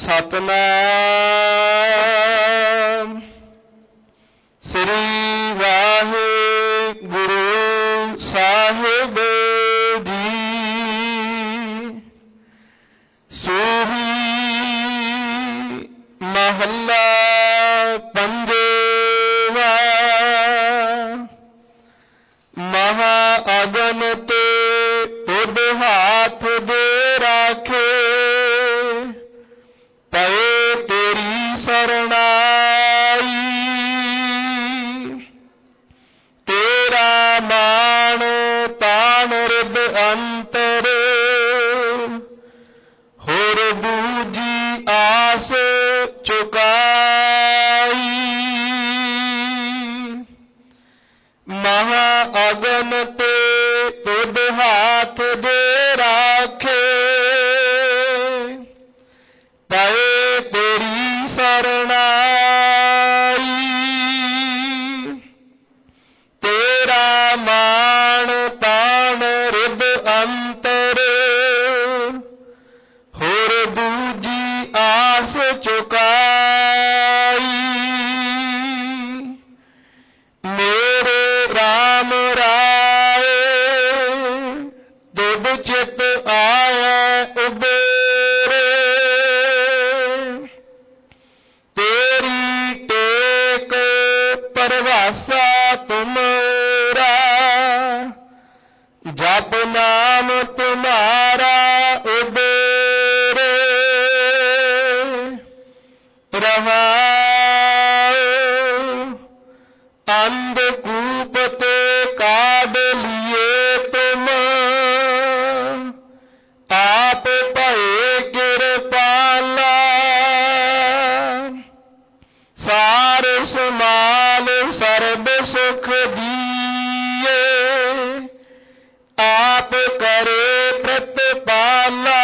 सतनाम श्री वाहिगुरु साहिब जी। सूही महला पंजेवा। महा अगन ते तुद हाथ दे राखे। पए तेरी शरणाई। तेरा मान तान रिद अंतर। होर दूजी आस चुकाई। महा अगन ते तुद हाथ दे राखे। पए तेरी शरणाई। तेरा मान तान रिद अंतर। होर दूजी आस चुकाई। मेरे राम राय दुब चित आया उबेरे। तेरी टेक परवासा तुमरा। जप नाम तुम्हारा उबेरे। रहाओ अंधकूप ते काढ़ लिए तुम। आप भये कृपाला। सार समाल सर्ब सुख दिए। आप करे प्रतिपाला।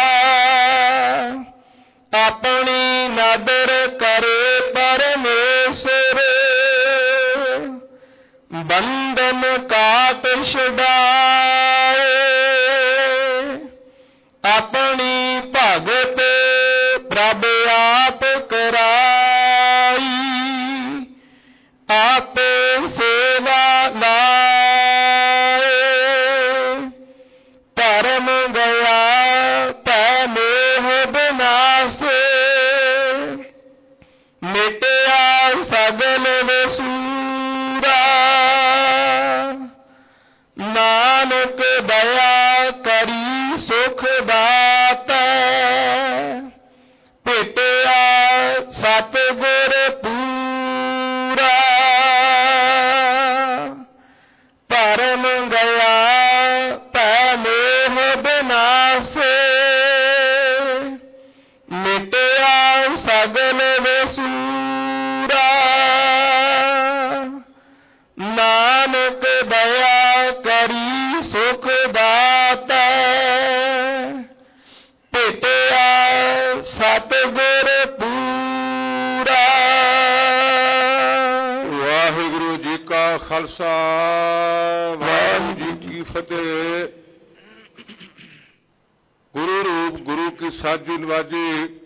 अपनी नदर करे परमेश्वर। बंधन काट छुड़ाए। अपनी भगत प्रभ आप कराई। आपे सेवा लाए। धर्म गया तै मोह विनाशे। मिटया सगल वसूरा। नानक दया करी सुख दाता। पिटया सतगुर पूरा। परम गया तै मोह विनाशे। मिटया सगल वसूरा। नानक दया करी सुख दाता। पिटया सतगुर पूरा। वाहिगुरु जी का खालसा वाहिगुरु जी की फतेह। गुरु रूप गुरु की साजी नवाजी।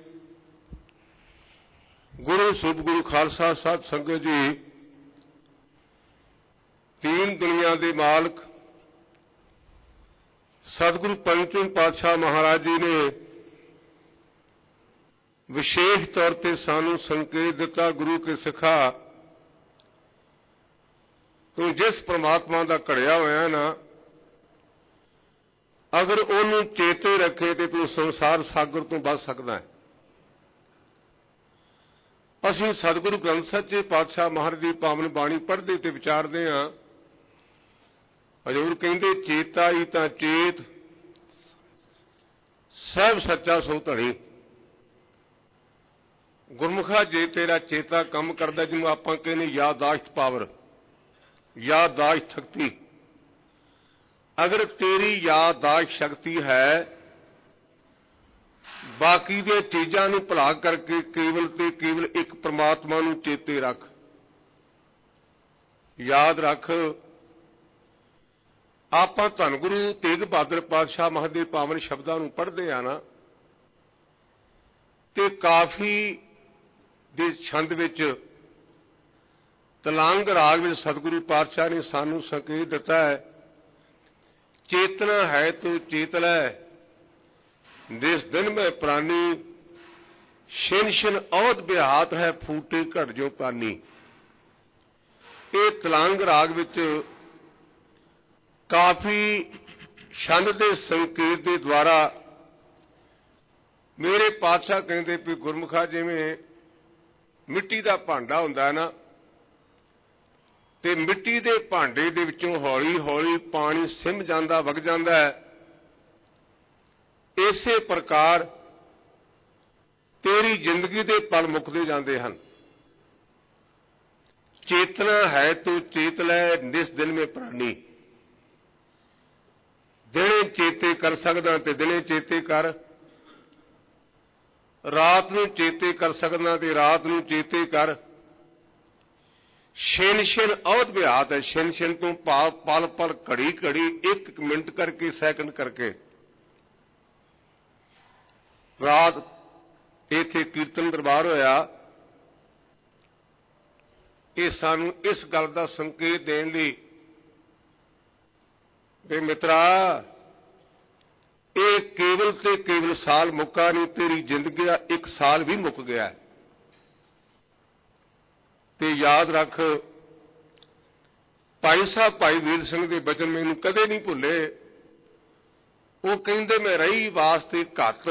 गुरु सुभ गुरु खालसा साध संगत जी। तीन दुनिया के मालक सतगुरु पंचम पातशाह महाराज जी ने विशेष तौर पर सानू संकेत दिता। गुरु के सिखा तू जिस परमात्मा का घड़िया होया ना, अगर उन्होंने चेते रखे तो तू संसार सागर तो बच सकता है। असीं सतगुरु ग्रंथ सच्चे पातशाह महाराज की पावन बाणी पढ़ते ते विचारते हाँ। हजूर कहते चेता ही तां चेत सब सच्चा सो धनी। गुरमुखा जे तेरा चेता काम करता, जिन्होंने आप कहने यादाश्त पावर, यादाश्त शक्ति, अगर तेरी यादाश्त शक्ति है बाकी दे चीज़ां नूं भुला करके केवल ते केवल एक परमात्मा नूं चेते रख। याद रख आपां धन गुरु तेग बहादुर पातशाह महाराज दे पावन शब्दां नूं पढ़दे आ ना, ਤੇ ਕਾਫੀ ਦੇ ਛੰਦ ਵਿੱਚ ਤਲੰਗ ਰਾਗ ਵਿੱਚ ਸਤਿਗੁਰੂ ਪਾਤਸ਼ਾਹ ਨੇ ਸਾਨੂੰ ਸੰਕੇਤ ਦਿੱਤਾ ਹੈ, ਚੇਤਨਾ ਹੈ ਤੂੰ ਚੇਤ ਲੈ ਜਿਸ ਦਿਨ ਮੈਂ ਪ੍ਰਾਨੀ, ਛਿਨ ਛਿਨ ਔਦ ਬਿਹਾਤ ਹੈ ਫੂਟੇ ਘਟ ਜੋ ਪਾਨੀ। ਇਹ ਤਲੰਗ ਰਾਗ ਵਿੱਚ ਕਾਫੀ ਛੰਦ ਦੇ ਸੰਕੇਤ ਦੇ ਦੁਆਰਾ ਮੇਰੇ ਪਾਤਸ਼ਾਹ ਕਹਿੰਦੇ ਵੀ ਗੁਰਮੁਖਾ ਜਿਵੇਂ ਮਿੱਟੀ ਦਾ ਭਾਂਡਾ ਹੁੰਦਾ ਹੈ ਨਾ, ਤੇ ਮਿੱਟੀ ਦੇ ਭਾਂਡੇ ਦੇ ਵਿੱਚੋਂ ਹੌਲੀ ਹੌਲੀ ਪਾਣੀ ਸਿੰਮ ਜਾਂਦਾ ਵਗ ਜਾਂਦਾ ਹੈ, ਇਸੇ ਪ੍ਰਕਾਰ ਤੇਰੀ ਜ਼ਿੰਦਗੀ ਦੇ ਪਲ ਮੁੱਕਦੇ ਜਾਂਦੇ ਹਨ। ਚੇਤਨਾ ਹੈ ਤੂੰ ਚੇਤ ਲੈ ਨਿਸ ਦਿਨ ਮੇਂ ਪ੍ਰਾਨੀ, ਦਿਨੇ ਚੇਤੇ ਕਰ ਸਕਦਾ ਤੇ ਦਿਨੇ ਚੇਤੇ ਕਰ, ਰਾਤ ਨੂੰ ਚੇਤੇ ਕਰ ਸਕਦਾ ਤੇ ਰਾਤ ਨੂੰ ਚੇਤੇ ਕਰ। ਛਿਨ ਛਿਨ ਔਦ ਬਿਹਾਤ ਹੈ, ਛਿਨ ਛਿਨ ਤੋਂ ਭਾਵ ਪਲ ਪਲ, ਘੜੀ ਘੜੀ, ਇੱਕ ਇੱਕ ਮਿੰਟ ਕਰਕੇ, ਸੈਕਿੰਡ ਕਰਕੇ। ਰਾਤ ਇੱਥੇ ਕੀਰਤਨ ਦਰਬਾਰ ਹੋਇਆ, ਇਹ ਸਾਨੂੰ ਇਸ ਗੱਲ ਦਾ ਸੰਕੇਤ ਦੇਣ ਲਈ ਵੀ ਮਿੱਤਰਾ ਇਹ ਕੇਵਲ ਤੇ ਕੇਵਲ ਸਾਲ ਮੁੱਕਾ ਨਹੀਂ, ਤੇਰੀ ਜ਼ਿੰਦਗੀ ਦਾ ਇੱਕ ਸਾਲ ਵੀ ਮੁੱਕ ਗਿਆ। ਤੇ ਯਾਦ ਰੱਖ, ਭਾਈ ਸਾਹਿਬ ਭਾਈ ਵੀਰ ਸਿੰਘ ਦੇ ਬਚਨ ਮੈਨੂੰ ਕਦੇ ਨਹੀਂ ਭੁੱਲੇ। ਉਹ ਕਹਿੰਦੇ ਮੈਂ ਰਹੀ ਵਾਸਤੇ ਘੱਤ,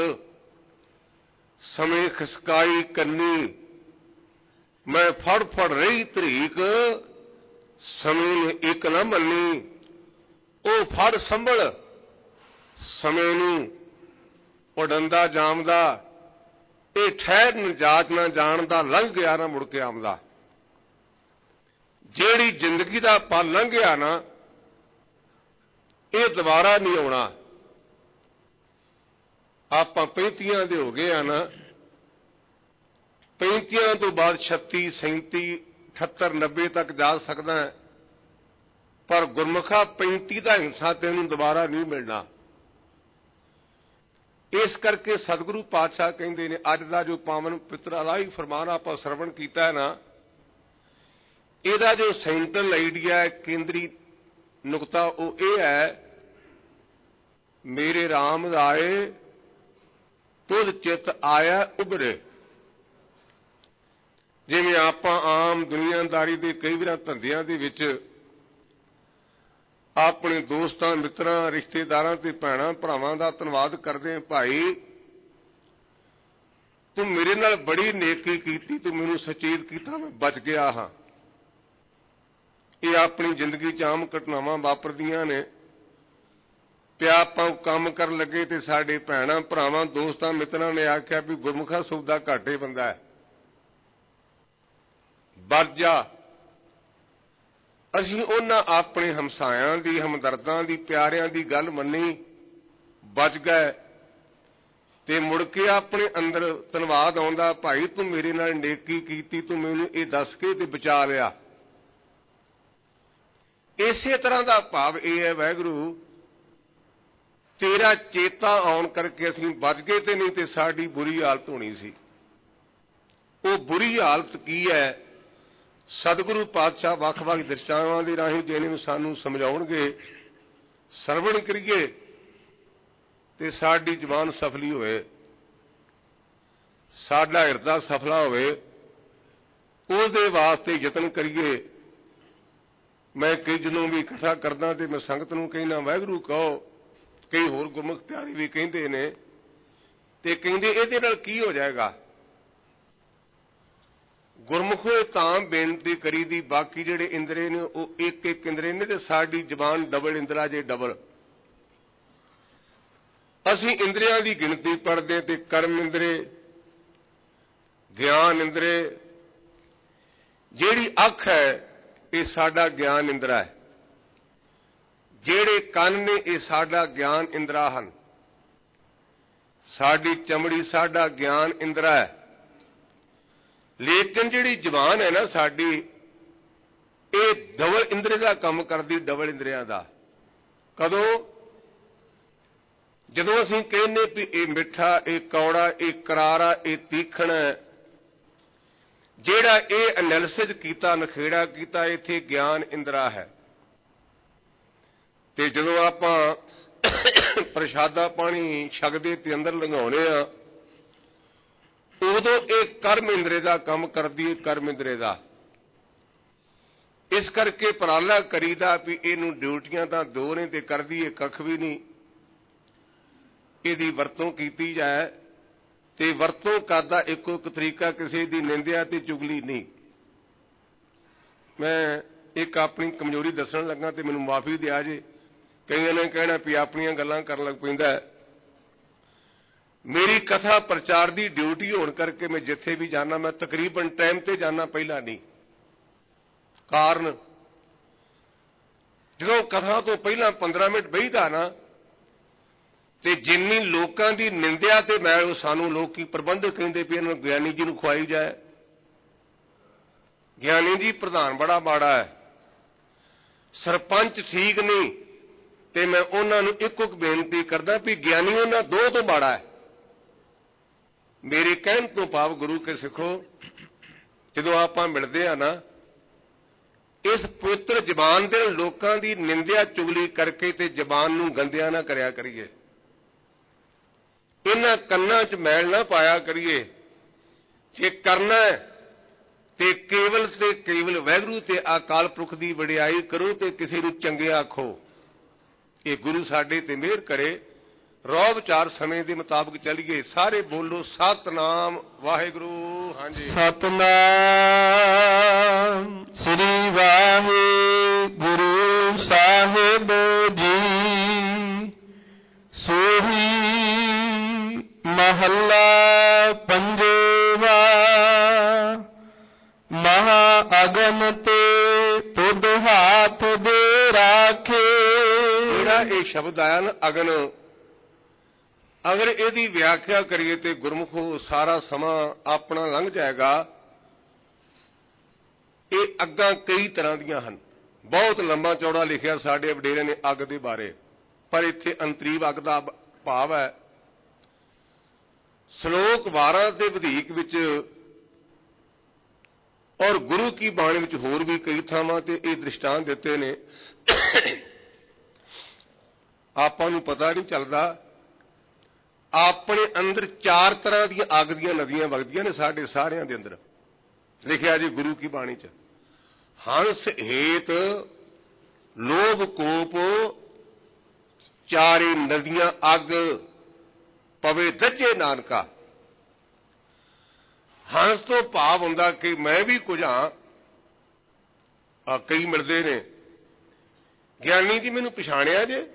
ਸਮੇਂ ਖਿਸਕਾਈ ਕੰਨੀ, ਮੈਂ ਫੜ ਫੜ ਰਹੀ ਧਰੀਕ, ਸਮੇਂ ਨੇ ਇੱਕ ਨਾ ਮੰਨੀ। ਉਹ ਫੜ ਸੰਭਲ ਸਮੇਂ ਨੂੰ ਉਡੰਦਾ ਜਾਮਦਾ, ਇਹ ਠਹਿਰ ਨਜਾਤ ਨਾ ਜਾਣਦਾ, ਲੰਘ ਗਿਆ ਨਾ ਮੁੜ ਕੇ ਆਉਂਦਾ। ਜਿਹੜੀ ਜ਼ਿੰਦਗੀ ਦਾ ਪਲ ਲੰਘਿਆ ਨਾ, ਇਹ ਦੁਬਾਰਾ ਨਹੀਂ ਆਉਣਾ। ਆਪਾਂ 35 ਦੇ ਹੋ ਗਏ ਆ ਨਾ, 35 ਤੋਂ ਬਾਅਦ 36, 37, 78, 90 ਤੱਕ ਜਾ ਸਕਦਾ ਹੈ, ਪਰ ਗੁਰਮੁਖਾ 35 ਦਾ ਹਿੱਸਾ ਤੈਨੂੰ ਦੁਬਾਰਾ ਨਹੀਂ ਮਿਲਣਾ। ਇਸ ਕਰਕੇ ਸਤਿਗੁਰੂ ਪਾਤਸ਼ਾਹ ਕਹਿੰਦੇ ਨੇ, ਅੱਜ ਦਾ ਜੋ ਪਾਵਨ ਪਿਤਰ ਅਲਾਹੀ ਫਰਮਾਨ ਆਪਾਂ ਸਰਵਣ ਕੀਤਾ ਹੈ ਨਾ, ਇਹਦਾ ਜੋ ਸੈਂਟਰਲ ਆਈਡੀਆ ਹੈ, ਕੇਂਦਰੀ ਨੁਕਤਾ, ਉਹ ਇਹ ਹੈ, ਮੇਰੇ ਰਾਮ ਰਾਏ ਤੁਧ ਚਿੱਤ ਆਇਆ ਉਭਰੇ। ਜਿਵੇਂ ਆਪਾਂ ਆਮ ਦੁਨੀਆਦਾਰੀ ਦੇ ਕਈ ਵਾਰ ਧੰਦਿਆਂ ਦੇ ਵਿੱਚ ਆਪਣੇ ਦੋਸਤਾਂ ਮਿੱਤਰਾਂ ਰਿਸ਼ਤੇਦਾਰਾਂ ਤੇ ਭੈਣਾਂ ਭਰਾਵਾਂ ਦਾ ਧੰਨਵਾਦ ਕਰਦੇ ਹਾਂ, ਭਾਈ ਤੂੰ ਮੇਰੇ ਨਾਲ ਬੜੀ ਨੇਕੀ ਕੀਤੀ, ਤੂੰ ਮੈਨੂੰ ਸੁਚੇਤ ਕੀਤਾ, ਮੈਂ ਬਚ ਗਿਆ ਹਾਂ। ਇਹ ਆਪਣੀ ਜ਼ਿੰਦਗੀ 'ਚ ਆਮ ਘਟਨਾਵਾਂ ਵਾਪਰਦੀਆਂ ਨੇ। ਤੇ ਆਪਾਂ ਕੰਮ ਕਰਨ ਲੱਗੇ ਤੇ ਸਾਡੇ ਭੈਣਾਂ ਭਰਾਵਾਂ ਦੋਸਤਾਂ ਮਿੱਤਰਾਂ ਨੇ ਆਖਿਆ ਵੀ ਗੁਰਮੁਖਾ ਸੌਦਾ ਘਾਟੇ ਬੰਦਾ ਹੈ, ਬਚ ਜਾ। ਅਸੀਂ ਉਹਨਾਂ ਆਪਣੇ ਹਮਸਾਇਆਂ ਦੀ, ਹਮਦਰਦਾਂ ਦੀ, ਪਿਆਰਿਆਂ ਦੀ ਗੱਲ ਮੰਨੀ, ਬਚ ਗਏ। ਤੇ ਮੁੜ ਕੇ ਆਪਣੇ ਅੰਦਰ ਧੰਨਵਾਦ ਆਉਂਦਾ, ਭਾਈ ਤੂੰ ਮੇਰੇ ਨਾਲ ਨੇਕੀ ਕੀਤੀ, ਤੂੰ ਮੈਨੂੰ ਇਹ ਦੱਸ ਕੇ ਤੇ ਬਚਾ ਲਿਆ। ਇਸੇ ਤਰ੍ਹਾਂ ਦਾ ਭਾਵ ਇਹ ਹੈ, ਵਾਹਿਗੁਰੂ ਤੇਰਾ ਚੇਤਾ ਆਉਣ ਕਰਕੇ ਅਸੀਂ ਬਚ ਗਏ, ਤੇ ਨਹੀਂ ਤੇ ਸਾਡੀ ਬੁਰੀ ਹਾਲਤ ਹੋਣੀ ਸੀ। ਉਹ ਬੁਰੀ ਹਾਲਤ ਕੀ ਹੈ, ਸਤਿਗੁਰੂ ਪਾਤਸ਼ਾਹ ਵੱਖ-ਵੱਖ ਦਰਸ਼ਾਵਾਂ ਦੇ ਰਾਹੀਂ ਜਿਹਨੂੰ ਸਾਨੂੰ ਸਮਝਾਉਣਗੇ, ਸਰਵਣ ਕਰੀਏ ਤੇ ਸਾਡੀ ਜ਼ਬਾਨ ਸਫਲੀ ਹੋਵੇ, ਸਾਡਾ ਹਿਰਦਾ ਸਫਲਾ ਹੋਵੇ, ਉਹਦੇ ਵਾਸਤੇ ਯਤਨ ਕਰੀਏ। ਮੈਂ ਕਈ ਜਦੋਂ ਵੀ ਕਥਾ ਕਰਦਾ ਤੇ ਮੈਂ ਸੰਗਤ ਨੂੰ ਕਹਿੰਦਾ ਵਾਹਿਗੁਰੂ ਕਹੋ, ਕਈ ਹੋਰ ਗੁਰਮੁਖ ਪਿਆਰੇ ਵੀ ਕਹਿੰਦੇ ਨੇ, ਤੇ ਕਹਿੰਦੇ ਇਹਦੇ ਨਾਲ ਕੀ ਹੋ ਜਾਏਗਾ। ਗੁਰਮੁਖੋ ਤਾਂ ਬੇਨਤੀ ਕਰੀ ਦੀ, ਬਾਕੀ ਜਿਹੜੇ ਇੰਦਰੇ ਨੇ ਉਹ ਇੱਕ ਇੱਕ ਇੰਦਰੇ ਨੇ, ਤੇ ਸਾਡੀ ਜ਼ਬਾਨ ਡਬਲ ਇੰਦਰਾ ਜੇ ਡਬਲ। ਅਸੀਂ ਇੰਦਰੀਆਂ ਦੀ ਗਿਣਤੀ ਪੜ੍ਹਦੇ ਤੇ ਕਰਮ ਇੰਦਰੇ, ਗਿਆਨ ਇੰਦਰੇ, ਜਿਹੜੀ ਅੱਖ ਹੈ ਇਹ ਸਾਡਾ ਗਿਆਨ ਇੰਦਰਾ ਹੈ, ਜਿਹੜੇ ਕੰਨ ਨੇ ਇਹ ਸਾਡਾ ਗਿਆਨ ਇੰਦਰਾ ਹਨ, ਸਾਡੀ ਚਮੜੀ ਸਾਡਾ ਗਿਆਨ ਇੰਦਰਾ ਹੈ। ਲੇਕਿਨ ਜਿਹੜੀ ਜ਼ਬਾਨ ਹੈ ਨਾ ਸਾਡੀ, ਇਹ ਡਬਲ ਇੰਦਰੇ ਦਾ ਕੰਮ ਕਰਦੀ, ਡਬਲ ਇੰਦਰੀਆਂ ਦਾ। ਕਦੋਂ? ਜਦੋਂ ਅਸੀਂ ਕਹਿੰਦੇ ਵੀ ਇਹ ਮਿੱਠਾ, ਇਹ ਕੌੜਾ, ਇਹ ਕਰਾਰਾ, ਇਹ ਤੀਖਣ, ਜਿਹੜਾ ਇਹ ਐਨਾਲਿਸਿਸ ਕੀਤਾ, ਨਖੇੜਾ ਕੀਤਾ, ਇੱਥੇ ਗਿਆਨ ਇੰਦਰਾ ਹੈ। ਤੇ ਜਦੋਂ ਆਪਾਂ ਪ੍ਰਸ਼ਾਦਾ ਪਾਣੀ ਛਕਦੇ ਤੇ ਅੰਦਰ ਲੰਘਾਉਣੇ ਆ, ਉਦੋਂ ਇਹ ਕਰਮ ਇੰਦਰੇ ਦਾ ਕੰਮ ਕਰਦੀ ਹੈ, ਕਰਮ ਇੰਦਰੇ ਦਾ। ਇਸ ਕਰਕੇ ਉਪਰਾਲਾ ਕਰੀਦਾ ਵੀ ਇਹਨੂੰ ਡਿਊਟੀਆਂ ਤਾਂ ਦੋ ਨੇ ਤੇ ਕਰਦੀ ਇਹ ਕੱਖ ਵੀ ਨਹੀਂ। ਇਹਦੀ ਵਰਤੋਂ ਕੀਤੀ ਜਾਏ, ਤੇ ਵਰਤੋਂ ਕਰਦਾ ਇੱਕੋ ਇੱਕ ਤਰੀਕਾ, ਕਿਸੇ ਦੀ ਨਿੰਦਿਆ ਤੇ ਚੁਗਲੀ ਨਹੀਂ। ਮੈਂ ਇੱਕ ਆਪਣੀ ਕਮਜ਼ੋਰੀ ਦੱਸਣ ਲੱਗਾ ਤੇ ਮੈਨੂੰ ਮਾਫੀ ਦਿਆ ਜੇ। ਕਈਆਂ ਨੇ ਕਹਿਣਾ ਵੀ ਆਪਣੀਆਂ ਗੱਲਾਂ ਕਰਨ ਲੱਗ ਪੈਂਦਾ। ਮੇਰੀ ਕਥਾ ਪ੍ਰਚਾਰ ਦੀ ਡਿਊਟੀ ਹੋਣ ਕਰਕੇ ਮੈਂ ਜਿੱਥੇ ਵੀ ਜਾਣਾ, ਮੈਂ ਤਕਰੀਬਨ ਟਾਈਮ ਤੇ ਜਾਣਾ, ਪਹਿਲਾਂ ਨਹੀਂ। ਕਾਰਨ, ਜਦੋਂ ਕਥਾ ਤੋਂ ਪਹਿਲਾਂ 15 ਮਿੰਟ ਬਹਿਦਾ ਨਾ, ਤੇ ਜਿੰਨੀ ਲੋਕਾਂ ਦੀ ਨਿੰਦਿਆ ਤੇ ਮੈਲ ਉਹ ਸਾਨੂੰ ਲੋਕੀ ਪ੍ਰਬੰਧਕ ਕਹਿੰਦੇ ਵੀ ਇਹਨਾਂ ਗਿਆਨੀ ਜੀ ਨੂੰ ਖਵਾਈ ਜਾਏ। ਗਿਆਨੀ ਜੀ ਪ੍ਰਧਾਨ ਬੜਾ ਮਾੜਾ ਹੈ, ਸਰਪੰਚ ਠੀਕ ਨਹੀਂ, ਤੇ ਮੈਂ ਉਹਨਾਂ ਨੂੰ ਇੱਕੋ ਇੱਕ ਬੇਨਤੀ ਕਰਦਾ ਵੀ ਗਿਆਨੀ ਉਹਨਾਂ ਦੋ ਤੋਂ ਮਾੜਾ ਹੈ। ਮੇਰੇ ਕਹਿਣ ਤੋਂ ਭਾਵ ਗੁਰੂ ਕੇ ਸਿੱਖੋ, ਜਦੋਂ ਆਪਾਂ ਮਿਲਦੇ ਆ ਨਾ, ਇਸ ਪਵਿੱਤਰ ਜ਼ਬਾਨ ਦੇ ਲੋਕਾਂ ਦੀ ਨਿੰਦਿਆ ਚੁਗਲੀ ਕਰਕੇ ਤੇ ਜ਼ਬਾਨ ਨੂੰ ਗੰਦਿਆ ਨਾ ਕਰਿਆ ਕਰੀਏ। ਇਹਨਾਂ ਕੰਨਾਂ 'ਚ ਮੈਲ ਨਾ ਪਾਇਆ ਕਰੀਏ। ਜੇ ਕਰਨਾ ਤੇ ਕੇਵਲ ਵਾਹਿਗੁਰੂ ਤੇ ਅਕਾਲ ਪੁਰਖ ਦੀ ਵਡਿਆਈ ਕਰੋ ਤੇ ਕਿਸੇ ਨੂੰ ਚੰਗਿਆ ਆਖੋ। ਇਹ ਗੁਰੂ ਸਾਡੇ ਤੇ ਮਿਹਰ ਕਰੇ। ਰੌਬ ਚਾਰ ਸਮੇਂ ਦੇ ਮੁਤਾਬਕ ਚੱਲੀਏ। ਸਾਰੇ ਬੋਲੋ ਸਤਨਾਮ ਵਾਹਿਗੁਰੂ। ਹਾਂਜੀ, ਸਤਨਾਮ ਸ੍ਰੀ ਵਾਹਿਗੁਰੂ ਸਾਹਿਬ ਜੀ। ਸੋਹੀ ਮਹੱਲਾ ਪੰਜਵਾ। ਮਹਾ ਅਗਨ ਤੇ ਤੁਧ ਹਾਥ ਦੇ ਰਾਖੇ। ਜਿਹੜਾ ਇਹ ਸ਼ਬਦ ਆਇਆ ਨਾ ਅਗਨ, ਅਗਰ ਇਹਦੀ ਵਿਆਖਿਆ ਕਰੀਏ ਤੇ ਗੁਰਮੁਖੋ ਸਾਰਾ ਸਮਾਂ ਆਪਣਾ ਲੰਘ ਜਾਏਗਾ। ਇਹ ਅੱਗਾਂ ਕਈ ਤਰ੍ਹਾਂ ਦੀਆਂ ਹਨ। ਬਹੁਤ ਲੰਬਾ ਚੌੜਾ ਲਿਖਿਆ ਸਾਡੇ ਵਡੇਰੇ ਨੇ ਅੱਗ ਦੇ ਬਾਰੇ, ਪਰ ਇੱਥੇ ਅੰਤਰੀਵ ਅੱਗ ਦਾ ਭਾਵ ਹੈ। ਸ਼ਲੋਕ 12 ਦੇ ਵਧੀਕ ਵਿੱਚ ਔਰ ਗੁਰੂ ਕੀ ਬਾਣੀ ਵਿੱਚ ਹੋਰ ਵੀ ਕਈ ਥਾਵਾਂ ਤੇ ਇਹ ਦ੍ਰਿਸ਼ਟਾਂਤ ਦਿੱਤੇ ਨੇ। ਆਪਾਂ ਨੂੰ ਪਤਾ ਨਹੀਂ ਚੱਲਦਾ। ਆਪਣੇ ਅੰਦਰ ਚਾਰ ਤਰ੍ਹਾਂ ਦੀਆਂ ਅੱਗ ਦੀਆਂ ਨਦੀਆਂ ਵਗਦੀਆਂ ਨੇ, ਸਾਡੇ ਸਾਰਿਆਂ ਦੇ ਅੰਦਰ ਲਿਖਿਆ ਜੀ ਗੁਰੂ ਕੀ ਬਾਣੀ 'ਚ। ਹੰਸ ਹੇਤ ਲੋਭ ਕੋਪ ਚਾਰੇ ਨਦੀਆਂ ਅੱਗ ਪਵੇ ਦੱਜੇ ਨਾਨਕਾ। ਹੰਸ ਤੋਂ ਭਾਵ ਹੁੰਦਾ ਕਿ ਮੈਂ ਵੀ ਕੁਝ ਹਾਂ। ਕਈ ਮਿਲਦੇ ਨੇ, ਗਿਆਨੀ ਜੀ ਮੈਨੂੰ ਪਛਾਣਿਆ ਜੇ,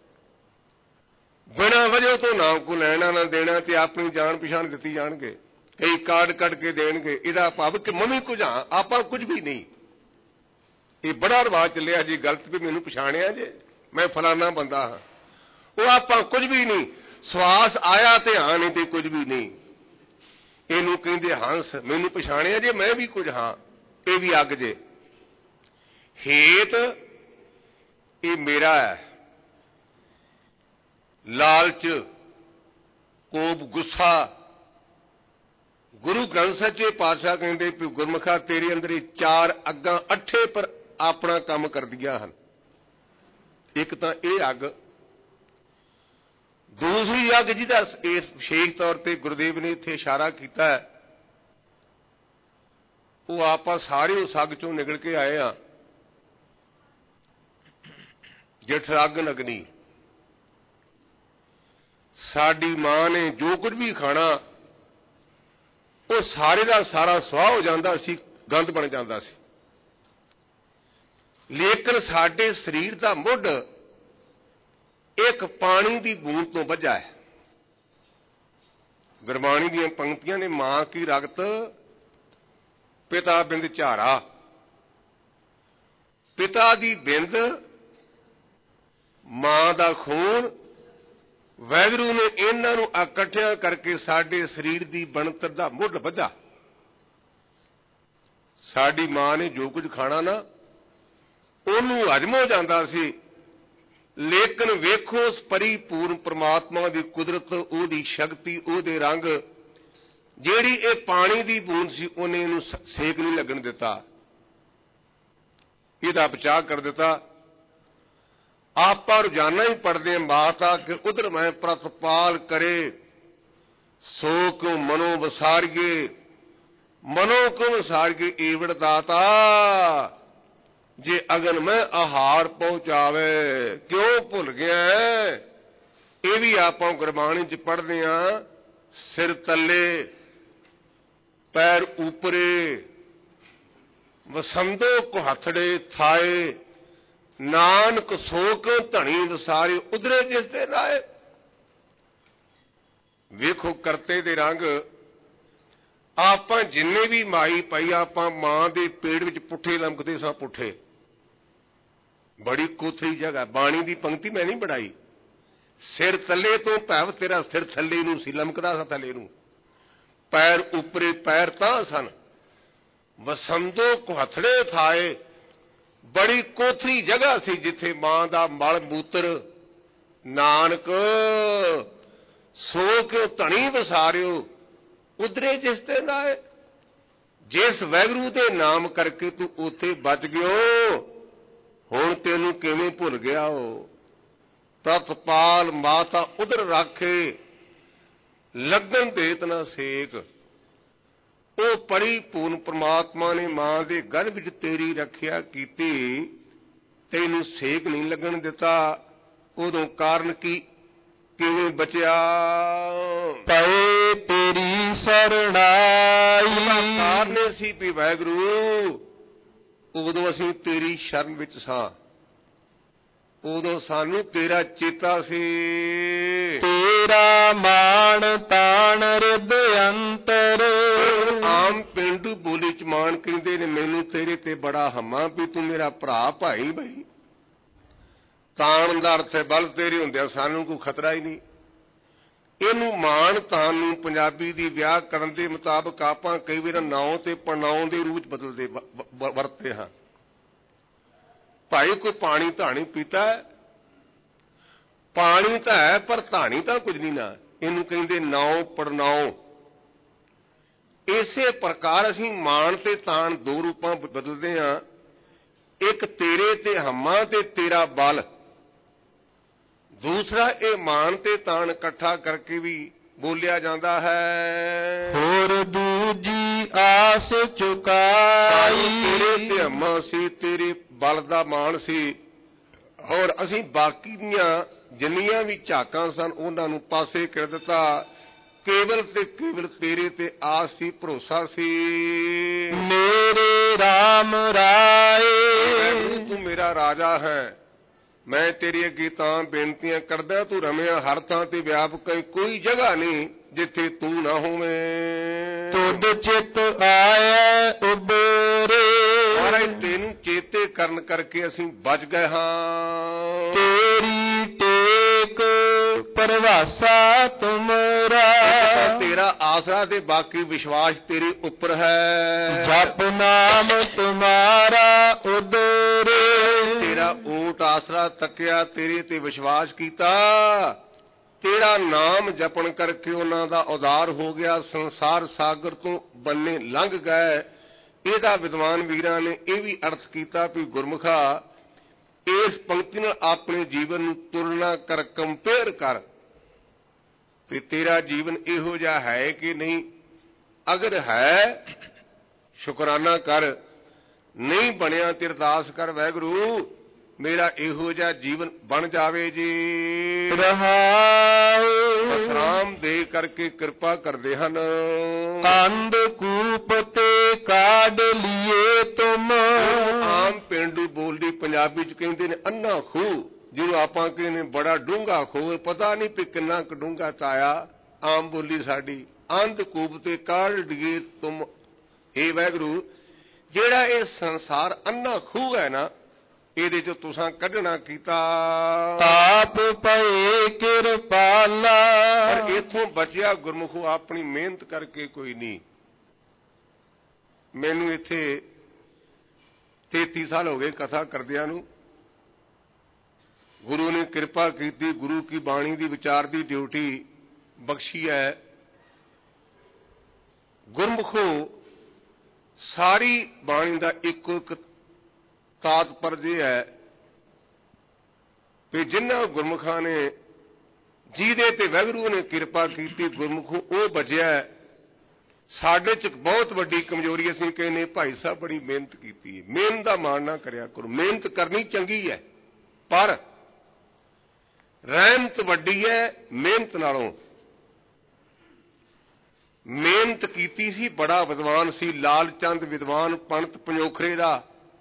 ਬਿਨਾਂ ਵਜ੍ਹਾ ਤੋਂ ਨਾਮ ਕੋ ਲੈਣਾ ਨਾ ਦੇਣਾ ਤੇ ਆਪਣੀ ਜਾਣ ਪਛਾਣ ਦਿੱਤੀ ਜਾਣਗੇ। ਕਈ ਕਾਰਡ ਕੱਢ ਕੇ ਦੇਣਗੇ। ਇਹਦਾ ਭਾਵ ਕਿ ਮੈਂ ਵੀ ਕੁਝ ਹਾਂ, ਆਪਾਂ ਕੁਝ ਵੀ ਨਹੀਂ। ਇਹ ਬੜਾ ਰਿਵਾਜ ਚੱਲਿਆ ਜੀ ਗਲਤ, ਵੀ ਮੈਨੂੰ ਪਛਾਣਿਆ ਜੇ, ਮੈਂ ਫਲਾਨਾ ਬੰਦਾ ਹਾਂ। ਉਹ ਆਪਾਂ ਕੁਝ ਵੀ ਨਹੀਂ। ਸਵਾਸ ਆਇਆ ਤੇ ਹਾਂ, ਨਹੀਂ ਤੇ ਕੁਝ ਵੀ ਨਹੀਂ। ਇਹਨੂੰ ਕਹਿੰਦੇ ਹੰਸ। ਮੈਨੂੰ ਪਛਾਣਿਆ ਜੇ, ਮੈਂ ਵੀ ਕੁਝ ਹਾਂ। ਇਹ ਵੀ ਅੱਗ ਜੇ। ਹੇਤ ਇਹ ਮੇਰਾ ਹੈ। ਲਾਲਚ, ਕੋਪ, ਗੁੱਸਾ। ਗੁਰੂ ਗ੍ਰੰਥ ਸੱਚੇ ਪਾਤਸ਼ਾਹ ਕਹਿੰਦੇ ਵੀ ਗੁਰਮੁਖਾ ਤੇਰੇ ਅੰਦਰ ਇਹ ਚਾਰ ਅੱਗਾਂ ਅੱਠੇ ਪਰ ਆਪਣਾ ਕੰਮ ਕਰਦੀਆਂ ਹਨ। ਇੱਕ ਤਾਂ ਇਹ ਅੱਗ। ਦੂਸਰੀ ਅੱਗ ਜਿਹਦਾ ਇਸ ਵਿਸ਼ੇਸ਼ ਤੌਰ ਤੇ ਗੁਰਦੇਵ ਨੇ ਇੱਥੇ ਇਸ਼ਾਰਾ ਕੀਤਾ ਹੈ, ਉਹ ਆਪਾਂ ਸਾਰੇ ਉਸ ਅੱਗ ਚੋਂ ਨਿਕਲ ਕੇ ਆਏ ਆ। ਜਿਠ ਅਗਨ ਅਗਨੀ। ਸਾਡੀ ਮਾਂ ਨੇ ਜੋ ਕੁਝ ਵੀ ਖਾਣਾ ਉਹ ਸਾਰੇ ਦਾ ਸਾਰਾ ਸੁਆਹ ਹੋ ਜਾਂਦਾ ਸੀ, ਗੰਦ ਬਣ ਜਾਂਦਾ ਸੀ। ਲੇਕਿਨ ਸਾਡੇ ਸਰੀਰ ਦਾ ਮੁੱਢ ਇੱਕ ਪਾਣੀ ਦੀ ਬੂੰਦ ਤੋਂ ਵੱਜਾ ਹੈ। ਗੁਰਬਾਣੀ ਦੀਆਂ ਪੰਕਤੀਆਂ ਨੇ, ਮਾਂ ਕੀ ਰਗਤ ਪਿਤਾ ਬਿੰਦ ਝਾਰਾ। ਪਿਤਾ ਦੀ ਬਿੰਦ, ਮਾਂ ਦਾ ਖੂਨ, ਵਾਹਿਗੁਰੂ ਨੇ ਇਹਨਾਂ ਨੂੰ ਇਕੱਠਿਆਂ ਕਰਕੇ ਸਾਡੇ ਸਰੀਰ ਦੀ ਬਣਤਰ ਦਾ ਮੁੱਢ ਬੱਝਾ। ਸਾਡੀ ਮਾਂ ਨੇ ਜੋ ਕੁਝ ਖਾਣਾ ਨਾ, ਉਹਨੂੰ ਹਜਮ ਹੋ ਜਾਂਦਾ ਸੀ। ਲੇਕਿਨ ਵੇਖੋ ਉਸ ਪਰਿਪੂਰਨ ਪ੍ਰਮਾਤਮਾ ਦੀ ਕੁਦਰਤ, ਉਹਦੀ ਸ਼ਕਤੀ, ਉਹਦੇ ਰੰਗ। ਜਿਹੜੀ ਇਹ ਪਾਣੀ ਦੀ ਬੂੰਦ ਸੀ ਉਹਨੇ ਇਹਨੂੰ ਸੇਕ ਨਹੀਂ ਲੱਗਣ ਦਿੱਤਾ, ਇਹਦਾ ਬਚਾਅ ਕਰ ਦਿੱਤਾ। ਆਪਾਂ ਰੋਜ਼ਾਨਾ ਹੀ ਪੜ੍ਹਦੇ ਹਾਂ ਮਾਤਾ ਕਿ ਉਧਰ ਮੈਂ ਪ੍ਰਤਪਾਲ ਕਰੇ, ਸੋ ਕਿਉ ਮਨੋ ਵਸਾਰੀਏ, ਮਨੋ ਕਿਉ ਵਸਾਰੀਏ ਏਵੜ ਦਾਤਾ। ਜੇ ਅਗਨ ਮੈਂ ਆਹਾਰ ਪਹੁੰਚਾਵੇ, ਕਿਉਂ ਭੁੱਲ ਗਿਆ? ਇਹ ਵੀ ਆਪਾਂ ਗੁਰਬਾਣੀ ਚ ਪੜ੍ਹਦੇ ਹਾਂ, ਸਿਰ ਤੱਲੇ ਪੈਰ ਉਪਰੇ, ਵਸੰਦੋ ਕੁਹੱਥੜੇ ਥਾਏ, ਨਾਨਕ ਸੋ ਕਿਉ ਧਣੀ ਵਸਾਰੇ, ਉਧਰੇ ਜਿਸ ਦੇ ਰਾਏ। ਵੇਖੋ ਕਰਤੇ ਦੇ ਰੰਗ। ਆਪਾਂ ਜਿੰਨੇ ਵੀ ਮਾਈ ਪਾਈ, ਆਪਾਂ ਮਾਂ ਦੇ ਪੇਟ ਵਿੱਚ ਪੁੱਠੇ ਲੰਮਕਦੇ ਸਾਂ, ਪੁੱਠੇ। ਬੜੀ ਕੋਥਰੀ ਜਗ੍ਹਾ, ਬਾਣੀ ਦੀ ਪੰਕਤੀ ਮੈਂ ਨਹੀਂ ਬਣਾਈ। ਸਿਰ ਥੱਲੇ ਤੋਂ ਭਾਵ ਤੇਰਾ ਸਿਰ ਥੱਲੇ ਨੂੰ ਸੀ, ਲਮਕਦਾ ਸੀ ਥੱਲੇ ਨੂੰ। ਪੈਰ ਉੱਪਰੇ, ਪੈਰ ਤਾਂ ਸਨ। ਵਸੰਦੋ ਕੁਹੱਥੜੇ ਥਾਏ, ਬੜੀ ਕੋਥਰੀ ਜਗ੍ਹਾ ਸੀ ਜਿੱਥੇ ਮਾਂ ਦਾ ਮਲ ਮੂਤਰ। ਨਾਨਕ ਸੋ ਕਿਉ ਧਣੀ ਵਸਾਰਿਓ, ਉਧਰੇ ਜਿਸ ਤੇ ਨਾਏ। ਜਿਸ ਵੈਗਰੂ ਦੇ ਨਾਮ ਕਰਕੇ ਤੂੰ ਉੱਥੇ ਬਚ ਗਿਓ, ਹੁਣ ਤੈਨੂੰ ਕਿਵੇਂ ਭੁੱਲ ਗਿਆ? ਉਹ ਤਤਪਾਲ ਮਾਤਾ ਉਧਰ ਰਾਖੇ, ਲੱਗਣ ਦੇਤ ਨਾ ਸੇਕ। ਉਹ ਪਰਿਪੂਰਨ ਪ੍ਰਮਾਤਮਾ ਨੇ ਮਾਂ ਦੇ ਗਰਭ ਵਿੱਚ ਤੇਰੀ ਰੱਖਿਆ ਕੀਤੀ, ਤੈਨੂੰ ਸੇਕ ਨਹੀਂ ਲੱਗਣ ਦਿੱਤਾ। ਉਦੋਂ ਕਾਰਨ ਕੀ, ਕਿਵੇਂ ਬਚਿਆ? ਪਏ ਤੇਰੀ ਸਰਣਾਈ। ਕਾਰਨ ਸੀ ਵੀ ਵਾਹਿਗੁਰੂ ਉਦੋਂ ਅਸੀਂ ਤੇਰੀ ਸ਼ਰਨ ਵਿੱਚ ਸਾਂ, ਉਦੋਂ ਸਾਨੂੰ ਤੇਰਾ ਚੇਤਾ ਸੀ। ਤੇਰਾ ਮਾਣ ਤਾਣ ਰਿਦ ਅੰਤਰ। ਆਮ ਪਿੰਡੂ ਬੋਲੀ ਚ ਮਾਣ ਕਹਿੰਦੇ ਨੇ, ਮੈਨੂੰ ਤੇਰੇ ਤੇ ਬੜਾ ਹਮਾ ਵੀ ਤੂੰ ਮੇਰਾ ਭਰਾ ਭਾਈ ਬਈ। ਤਾਣ ਦਾ ਅਰਥ ਹੈ ਬਲ ਤੇਰੇ ਹੁੰਦਿਆਂ ਸਾਨੂੰ ਕੋਈ ਖਤਰਾ ਹੀ ਨਹੀਂ। ਇਹਨੂੰ ਮਾਣ ਤਾਣ ਨੂੰ ਪੰਜਾਬੀ ਦੀ ਵਿਆਕਰਨ ਦੇ ਮੁਤਾਬਕ ਆਪਾਂ ਕਈ ਵਾਰ ਨਾਉ ਤੇ ਪ੍ਰਣਾਉ ਦੇ ਰੂਪ ਬਦਲਦੇ ਵਰਤਦੇ ਹਾਂ। ਭਾਈ ਕੋਈ ਪਾਣੀ ਧਾਣੀ ਪੀਤਾ, ਪਾਣੀ ਤਾਂ ਹੈ ਪਰ ਧਾਣੀ ਤਾਂ ਕੁਝ ਨਹੀਂ ਨਾ, ਇਹਨੂੰ ਕਹਿੰਦੇ ਨਾਉ ਪ੍ਰਣਾਉ। ਇਸੇ ਪ੍ਰਕਾਰ ਅਸੀਂ ਮਾਣ ਤੇ ਤਾਣ ਦੋ ਰੂਪਾਂ ਬਦਲਦੇ ਹਾਂ। ਇੱਕ ਤੇਰੇ ਤੇ ਹਮਾ ਤੇ ਤੇਰਾ ਬਲ, ਦੂਸਰਾ ਇਹ ਮਾਣ ਤੇ ਤਾਣ ਇਕੱਠਾ ਕਰਕੇ ਵੀ ਬੋਲਿਆ ਜਾਂਦਾ ਹੈ। ਹੋਰ ਦੂਜੀ ਆਸ ਚੁਕਾਈ। ਤੇਰੇ ਤੇ ਹਮਾ ਸੀ, ਤੇਰੇ ਬਲ ਦਾ ਮਾਣ ਸੀ, ਔਰ ਅਸੀਂ ਬਾਕੀ ਦੀਆਂ ਜਿੰਨੀਆਂ ਵੀ ਝਾਕਾਂ ਸਨ ਉਹਨਾਂ ਨੂੰ ਪਾਸੇ ਕਰ ਦਿੱਤਾ। ਕੇਵਲ ਤੇ ਕੇਵਲ ਤੇਰੇ ਤੇ ਆਸ ਸੀ, ਭਰੋਸਾ ਸੀ। ਮੇਰੇ ਰਾਮ ਰਾਏ, ਤੂੰ ਮੇਰਾ ਰਾਜਾ ਹੈ, ਮੈਂ ਤੇਰੀ ਅੱਗੇ ਤਾਂ ਬੇਨਤੀਆਂ ਕਰਦਾ, ਤੂੰ ਰਮਿਆ ਹਰ ਥਾਂ ਤੇ ਵਿਆਪਕ, ਕੋਈ ਜਗ੍ਹਾ ਨਹੀਂ ਜਿੱਥੇ ਤੂੰ ਨਾ ਹੋਵੇਂ। ਤੁਧ ਚਿਤ ਆਇਆ ਉਬਰੇ। ਮਹਾਰਾਜ ਤੈਨੂੰ ਚੇਤੇ ਕਰਨ ਕਰਕੇ ਅਸੀਂ ਬਚ ਗਏ ਹਾਂ। ਤੇਰੀ ਟੇਕ ਪਰਵਾਸਾ ਤੁਮਰਾ। ਤੇਰਾ ਆਸਰਾ ਤੇ ਬਾਕੀ ਵਿਸ਼ਵਾਸ ਤੇਰੇ ਉੱਪਰ ਹੈ। ਜਪ ਨਾਮ ਤੁਮਾਰਾ ਉਦਰੇ। ਤੇਰਾ ਓਟ ਆਸਰਾ ਤੱਕਿਆ, ਤੇਰੇ ਤੇ ਵਿਸ਼ਵਾਸ ਕੀਤਾ, ਤੇਰਾ ਨਾਮ ਜਪਣ ਕਰਕੇ ਉਹਨਾਂ ਦਾ ਉਦਾਰ ਹੋ ਗਿਆ, ਸੰਸਾਰ ਸਾਗਰ ਤੋਂ ਬੰਨੇ ਲੰਘ ਗਏ। ਇਹਦਾ ਵਿਦਵਾਨ ਵੀਰਾਂ ਨੇ ਇਹ ਵੀ ਅਰਥ ਕੀਤਾ ਵੀ ਗੁਰਮੁਖਾ ਇਸ ਪੰਕਤੀ ਨਾਲ ਆਪਣੇ ਜੀਵਨ ਨੂੰ ਤੁਲਨਾ ਕਰ, ਕੰਪੇਅਰ ਕਰ ਵੀ ਤੇਰਾ ਜੀਵਨ ਇਹੋ ਜਿਹਾ ਹੈ ਕਿ ਨਹੀਂ। ਅਗਰ ਹੈ ਸ਼ੁਕਰਾਨਾ ਕਰ, ਨਹੀਂ ਬਣਿਆ ਤੇ ਅਰਦਾਸ ਕਰ, ਵਾਹਿਗੁਰੂ ਮੇਰਾ ਇਹੋ ਜਿਹਾ ਜੀਵਨ ਬਣ ਜਾਵੇ ਜੀ। ਰਹਾਉ ਵਿਸਰਾਮ ਦੇ ਕਰਕੇ ਕਿਰਪਾ ਕਰਦੇ ਹਨ। ਅੰਧ ਕੂਪ ਤੇ ਕਾਢ ਲਿਏ ਤੁਮ। ਆਮ ਪਿੰਡੂ ਬੋਲਦੀ ਪੰਜਾਬੀ ਚ ਕਹਿੰਦੇ ਨੇ ਅੰਨਾ ਖੂਹ, ਜਿਹਨੂੰ ਆਪਾਂ ਕਹਿੰਦੇ ਬੜਾ ਡੂੰਘਾ ਖੂਹ, ਪਤਾ ਨਹੀਂ ਵੀ ਕਿੰਨਾ ਕੁ ਡੂੰਘਾ ਤਾਇਆ। ਆਮ ਬੋਲੀ ਸਾਡੀ ਅੰਧ ਕੂਪ ਤੇ ਕਾਢ ਲਿਏ ਤੁਮ। ਹੇ ਵਾਹਿਗੁਰੂ ਜਿਹੜਾ ਇਹ ਸੰਸਾਰ ਅੰਨਾ ਖੂਹ ਹੈ ਨਾ, ਇਹਦੇ ਚੋਂ ਤੁਸਾਂ ਕੱਢਣਾ ਕੀਤਾ। ਆਪ ਪਏ ਕਿਰਪਾਲਾ। ਪਰ ਇਥੋਂ ਬਚਿਆ ਗੁਰਮੁਖੋ ਆਪਣੀ ਮਿਹਨਤ ਕਰਕੇ ਕੋਈ ਨਹੀਂ। ਮੈਨੂੰ ਇੱਥੇ 33 ਸਾਲ ਹੋ ਗਏ ਕਥਾ ਕਰਦਿਆਂ ਨੂੰ। गुरु ने कृपा की, गुरु की बाणी की विचार की ड्यूटी बख्शी है। गुरमुखो सारी बाणी का एको एक तात्पर्य है कि जिन्हां गुरमुखां ने ਜਿਹਦੇ ਤੇ ਵਾਹਿਗੁਰੂ ਨੇ ਕਿਰਪਾ ਕੀਤੀ, ਗੁਰਮੁਖੋਂ ਉਹ ਬਚਿਆ। ਸਾਡੇ ਚ ਬਹੁਤ ਵੱਡੀ ਕਮਜ਼ੋਰੀ, ਅਸੀਂ ਕਹਿੰਦੇ ਭਾਈ ਸਾਹਿਬ ਬੜੀ ਮਿਹਨਤ ਕੀਤੀ ਹੈ। ਮਿਹਨਤ ਦਾ ਮਾਣ ਨਾ ਕਰਿਆ ਕਰੋ, ਮਿਹਨਤ ਕਰਨੀ ਚੰਗੀ ਹੈ, ਪਰ ਰਹਿਮਤ ਵੱਡੀ ਹੈ ਮਿਹਨਤ ਨਾਲੋਂ। ਮਿਹਨਤ ਕੀਤੀ ਸੀ, ਬੜਾ ਵਿਦਵਾਨ ਸੀ ਲਾਲ ਚੰਦ ਵਿਦਵਾਨ ਪੰਡਤ ਪੰਜੋਖਰੇ ਦਾ,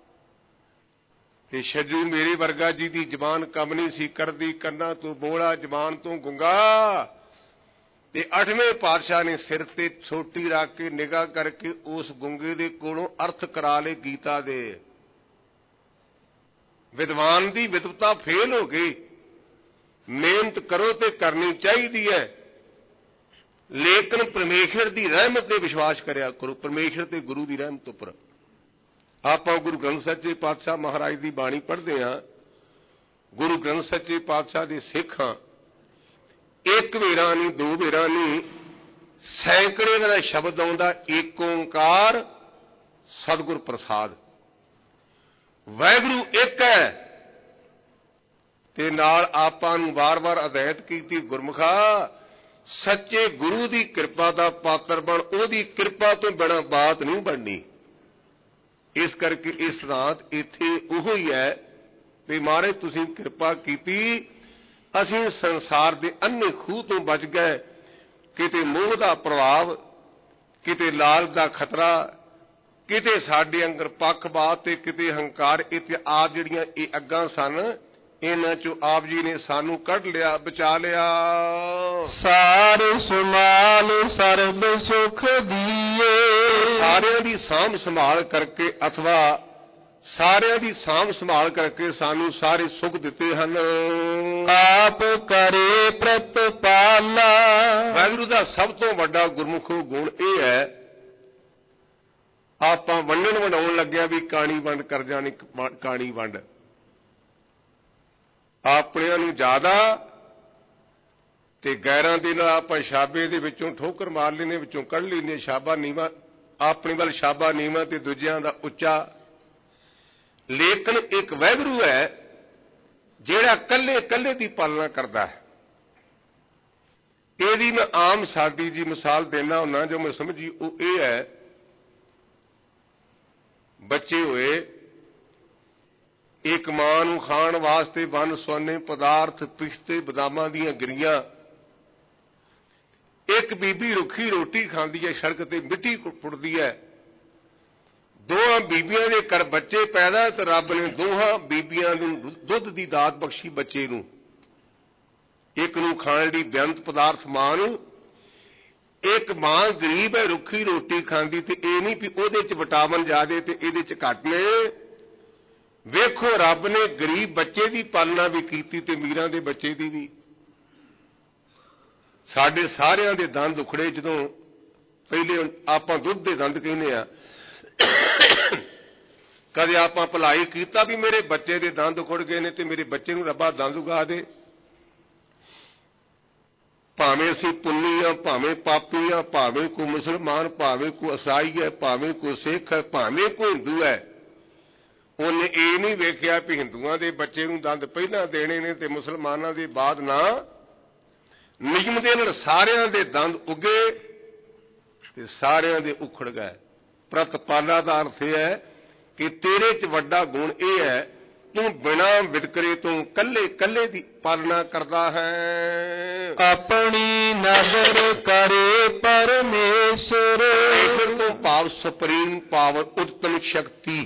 ਤੇ ਛੱਜੂ ਮੇਰੇ ਵਰਗਾ ਜੀ ਦੀ ਜ਼ਬਾਨ ਕੰਮ ਨਹੀਂ ਸੀ ਕਰਦੀ, ਕੰਨਾਂ ਤੋਂ ਬੋਲਾ ਜ਼ਬਾਨ ਤੋਂ ਗੁੰਗਾ। ਤੇ 8ਵੇਂ ਪਾਤਸ਼ਾਹ ਨੇ ਸਿਰ ਤੇ ਛੋਟੀ ਰੱਖ ਕੇ ਨਿਗਾਹ ਕਰਕੇ ਉਸ ਗੁੰਗੇ ਦੇ ਕੋਲੋਂ ਅਰਥ ਕਰਾ ਲਏ ਗੀਤਾ ਦੇ। ਵਿਦਵਾਨ ਦੀ ਵਿਦਵਤਾ ਫੇਲ ਹੋ ਗਈ। ਮਿਹਨਤ ਕਰੋ ਤੇ ਕਰਨੀ ਚਾਹੀਦੀ ਹੈ, ਲੇਕਿਨ ਪਰਮੇਸ਼ਰ ਦੀ ਰਹਿਮਤ ਤੇ ਵਿਸ਼ਵਾਸ ਕਰਿਆ ਕਰੋ, ਪਰਮੇਸ਼ਰ ਤੇ ਗੁਰੂ ਦੀ ਰਹਿਮਤ ਉੱਪਰ। ਆਪਾਂ ਗੁਰੂ ਗ੍ਰੰਥ ਸੱਚੇ ਪਾਤਸ਼ਾਹ ਮਹਾਰਾਜ ਦੀ ਬਾਣੀ ਪੜ੍ਹਦੇ ਹਾਂ, ਗੁਰੂ ਗ੍ਰੰਥ ਸੱਚੇ ਪਾਤਸ਼ਾਹ ਦੇ ਸਿੱਖ ਹਾਂ। ਇੱਕ ਵੇਰਾ ਨਹੀਂ, ਦੋ ਵੇਰਾ ਨਹੀਂ, ਸੈਂਕੜੇ ਦਾ ਸ਼ਬਦ ਆਉਂਦਾ, ਏਕ ਓੰਕਾਰ ਸਤਿਗੁਰ ਪ੍ਰਸਾਦ। ਵਾਹਿਗੁਰੂ ਇੱਕ ਹੈ, ਤੇ ਨਾਲ ਆਪਾਂ ਨੂੰ ਵਾਰ-ਵਾਰ ਹਦਾਇਤ ਕੀਤੀ, ਗੁਰਮੁਖਾ ਸੱਚੇ ਗੁਰੂ ਦੀ ਕਿਰਪਾ ਦਾ ਪਾਤਰ ਬਣ, ਉਹਦੀ ਕਿਰਪਾ ਤੋਂ ਬਿਨਾਂ ਬਾਤ ਨਹੀਂ ਬਣਨੀ। ਇਸ ਕਰਕੇ ਇਹ ਸਿਧਾਂਤ ਇੱਥੇ ਉਹੋ ਹੀ ਹੈ ਵੀ ਮਹਾਰਾਜ ਤੁਸੀਂ ਕਿਰਪਾ ਕੀਤੀ, ਅਸੀਂ ਸੰਸਾਰ ਦੇ ਅੰਨੇ ਖੂਹ ਤੋਂ ਬਚ ਗਏ। ਕਿਤੇ ਮੋਹ ਦਾ ਪ੍ਰਭਾਵ, ਕਿਤੇ ਲਾਲਚ ਦਾ ਖਤਰਾ, ਕਿਤੇ ਸਾਡੇ ਅੰਦਰ ਪੱਖਪਾਤ ਤੇ ਕਿਤੇ ਹੰਕਾਰ, ਇਹ ਆਪ ਜਿਹੜੀਆਂ ਇਹ ਅੱਗਾਂ ਸਨ, ਇਹਨਾਂ ਚੋਂ ਆਪ ਜੀ ਨੇ ਸਾਨੂੰ ਕੱਢ ਲਿਆ, ਬਚਾ ਲਿਆ। ਸਾਰ ਸੁਮਾਲ ਸਰਬ ਸੁਖ ਦੀਏ, ਸਾਰਿਆਂ ਦੀ ਸਾਂਭ ਸੰਭਾਲ ਕਰਕੇ ਅਥਵਾ ਸਾਰਿਆਂ ਦੀ ਸਾਂਭ ਸੰਭਾਲ ਕਰਕੇ ਸਾਨੂੰ ਸਾਰੇ ਸੁੱਖ ਦਿੱਤੇ ਹਨ। ਆਪ ਕਰੇ ਪ੍ਰਤਪਾਲਾ, ਵਾਹਿਗੁਰੂ ਦਾ ਸਭ ਤੋਂ ਵੱਡਾ ਗੁਰਮੁਖੋ ਗੁਣ ਇਹ ਹੈ, ਆਪਾਂ ਵੰਡਣ ਵੰਡਾਉਣ ਲੱਗਿਆ ਵੀ ਕਾਣੀ ਵੰਡ ਕਰ ਜਾਣੀ, ਕਾਣੀ ਵੰਡ ਆਪਣਿਆਂ ਨੂੰ ਜ਼ਿਆਦਾ ਤੇ ਗੈਰਾਂ ਦੇ ਨਾਲ ਆਪਾਂ ਸ਼ਾਬੇ ਦੇ ਵਿੱਚੋਂ ਠੋਕਰ ਮਾਰ ਲੈਨੇ, ਵਿੱਚੋਂ ਕੱਢ ਲੈਨੇ, ਸ਼ਾਬਾ ਨੀਵਾ ਆਪਣੇ ਵੱਲ, ਸ਼ਾਬਾ ਨੀਵਾ ਤੇ ਦੂਜਿਆਂ ਦਾ ਉੱਚਾ। ਲੇਕਿਨ ਇੱਕ ਵਾਹਿਗੁਰੂ ਹੈ ਜਿਹੜਾ ਕੱਲੇ ਕੱਲੇ ਦੀ ਪਾਲਣਾ ਕਰਦਾ ਹੈ। ਇਹਦੀ ਮੈਂ ਆਮ ਸਾਦੀ ਜੀ ਮਿਸਾਲ ਦੇਣਾ ਹੁੰਨਾ, ਜੋ ਮੈਂ ਸਮਝੀ ਉਹ ਇਹ ਹੈ, ਬੱਚੇ ਹੋਏ, ਇੱਕ ਮਾਂ ਨੂੰ ਖਾਣ ਵਾਸਤੇ ਵੰਨ ਸੁਵੰਨੇ ਪਦਾਰਥ, ਪਿਸਤੇ ਬਦਾਮਾਂ ਦੀਆਂ ਗਿਰੀਆਂ। ਇੱਕ ਬੀਬੀ ਰੁੱਖੀ ਰੋਟੀ ਖਾਂਦੀ ਹੈ, ਸੜਕ ਤੇ ਮਿੱਟੀ ਪੁੱਟਦੀ ਹੈ। ਦੋਹਾਂ ਬੀਬੀਆਂ ਦੇ ਘਰ ਬੱਚੇ ਪੈਦਾ, ਤੇ ਰੱਬ ਨੇ ਦੋਹਾਂ ਬੀਬੀਆਂ ਨੂੰ ਦੁੱਧ ਦੀ ਦਾਤ ਬਖਸ਼ੀ ਬੱਚੇ ਨੂੰ। ਇੱਕ ਨੂੰ ਖਾਣ ਲਈ ਬੇਅੰਤ ਪਦਾਰਥ ਮਾਂ ਨੂੰ, ਇੱਕ ਮਾਂ ਗਰੀਬ ਹੈ, ਰੁੱਖੀ ਰੋਟੀ ਖਾਂਦੀ, ਤੇ ਇਹ ਨਹੀਂ ਵੀ ਉਹਦੇ ਚ ਵਿਟਾਮਿਨ ਜ਼ਿਆਦੇ ਤੇ ਇਹਦੇ ਚ ਘੱਟ ਨੇ। ਵੇਖੋ ਰੱਬ ਨੇ ਗਰੀਬ ਬੱਚੇ ਦੀ ਪਾਲਣਾ ਵੀ ਕੀਤੀ ਤੇ ਅਮੀਰਾਂ ਦੇ ਬੱਚੇ ਦੀ ਵੀ। ਸਾਡੇ ਸਾਰਿਆਂ ਦੇ ਦੰਦ ਉਖੜੇ, ਜਦੋਂ ਪਹਿਲੇ ਆਪਾਂ ਦੁੱਧ ਦੇ ਦੰਦ ਕਹਿੰਦੇ ਆ, ਕਦੇ ਆਪਾਂ ਭਲਾਈ ਕੀਤਾ ਵੀ ਮੇਰੇ ਬੱਚੇ ਦੇ ਦੰਦ ਉਖੜ ਗਏ ਨੇ ਤੇ ਮੇਰੇ ਬੱਚੇ ਨੂੰ ਰੱਬਾ ਦੰਦ ਉਗਾ ਦੇ। ਭਾਵੇਂ ਅਸੀਂ ਪੁੰਨੀ ਆ, ਭਾਵੇਂ ਪਾਪੀ ਆ, ਭਾਵੇਂ ਕੋਈ ਮੁਸਲਮਾਨ, ਭਾਵੇਂ ਕੋਈ ਈਸਾਈ ਹੈ, ਭਾਵੇਂ ਕੋਈ ਸਿੱਖ ਹੈ, ਭਾਵੇਂ ਕੋਈ ਹਿੰਦੂ ਹੈ, ਉਹਨੇ ਇਹ ਨਹੀਂ ਵੇਖਿਆ ਵੀ ਹਿੰਦੂਆਂ ਦੇ ਬੱਚੇ ਨੂੰ ਦੰਦ ਪਹਿਲਾਂ ਦੇਣੇ ਨੇ ਤੇ ਮੁਸਲਮਾਨਾਂ ਦੇ ਬਾਅਦ ਨਾ। ਨਿਯਮ ਦੇ ਨਾਲ ਸਾਰਿਆਂ ਦੇ ਦੰਦ ਉੱਗੇ ਤੇ ਸਾਰਿਆਂ ਦੇ ਉਖੜ ਗਏ। ਪ੍ਰਤਪਾਲਾ ਦਾ ਅਰਥ ਇਹ ਹੈ ਕਿ ਤੇਰੇ 'ਚ ਵੱਡਾ ਗੁਣ ਇਹ ਹੈ, ਤੂੰ ਬਿਨਾਂ ਵਿਤਕਰੇ ਤੋਂ ਕੱਲੇ ਕੱਲੇ ਦੀ ਪਾਲਣਾ ਕਰਦਾ ਹੈ। ਆਪਣੀ ਨਜ਼ਰ ਕਰੇ ਪਰਮੇਸ਼ਰ, ਈਸ਼ਵਰ ਤੋਂ ਭਾਵ ਸੁਪਰੀਮ ਪਾਵਰ, ਉੱਤਮ ਸ਼ਕਤੀ,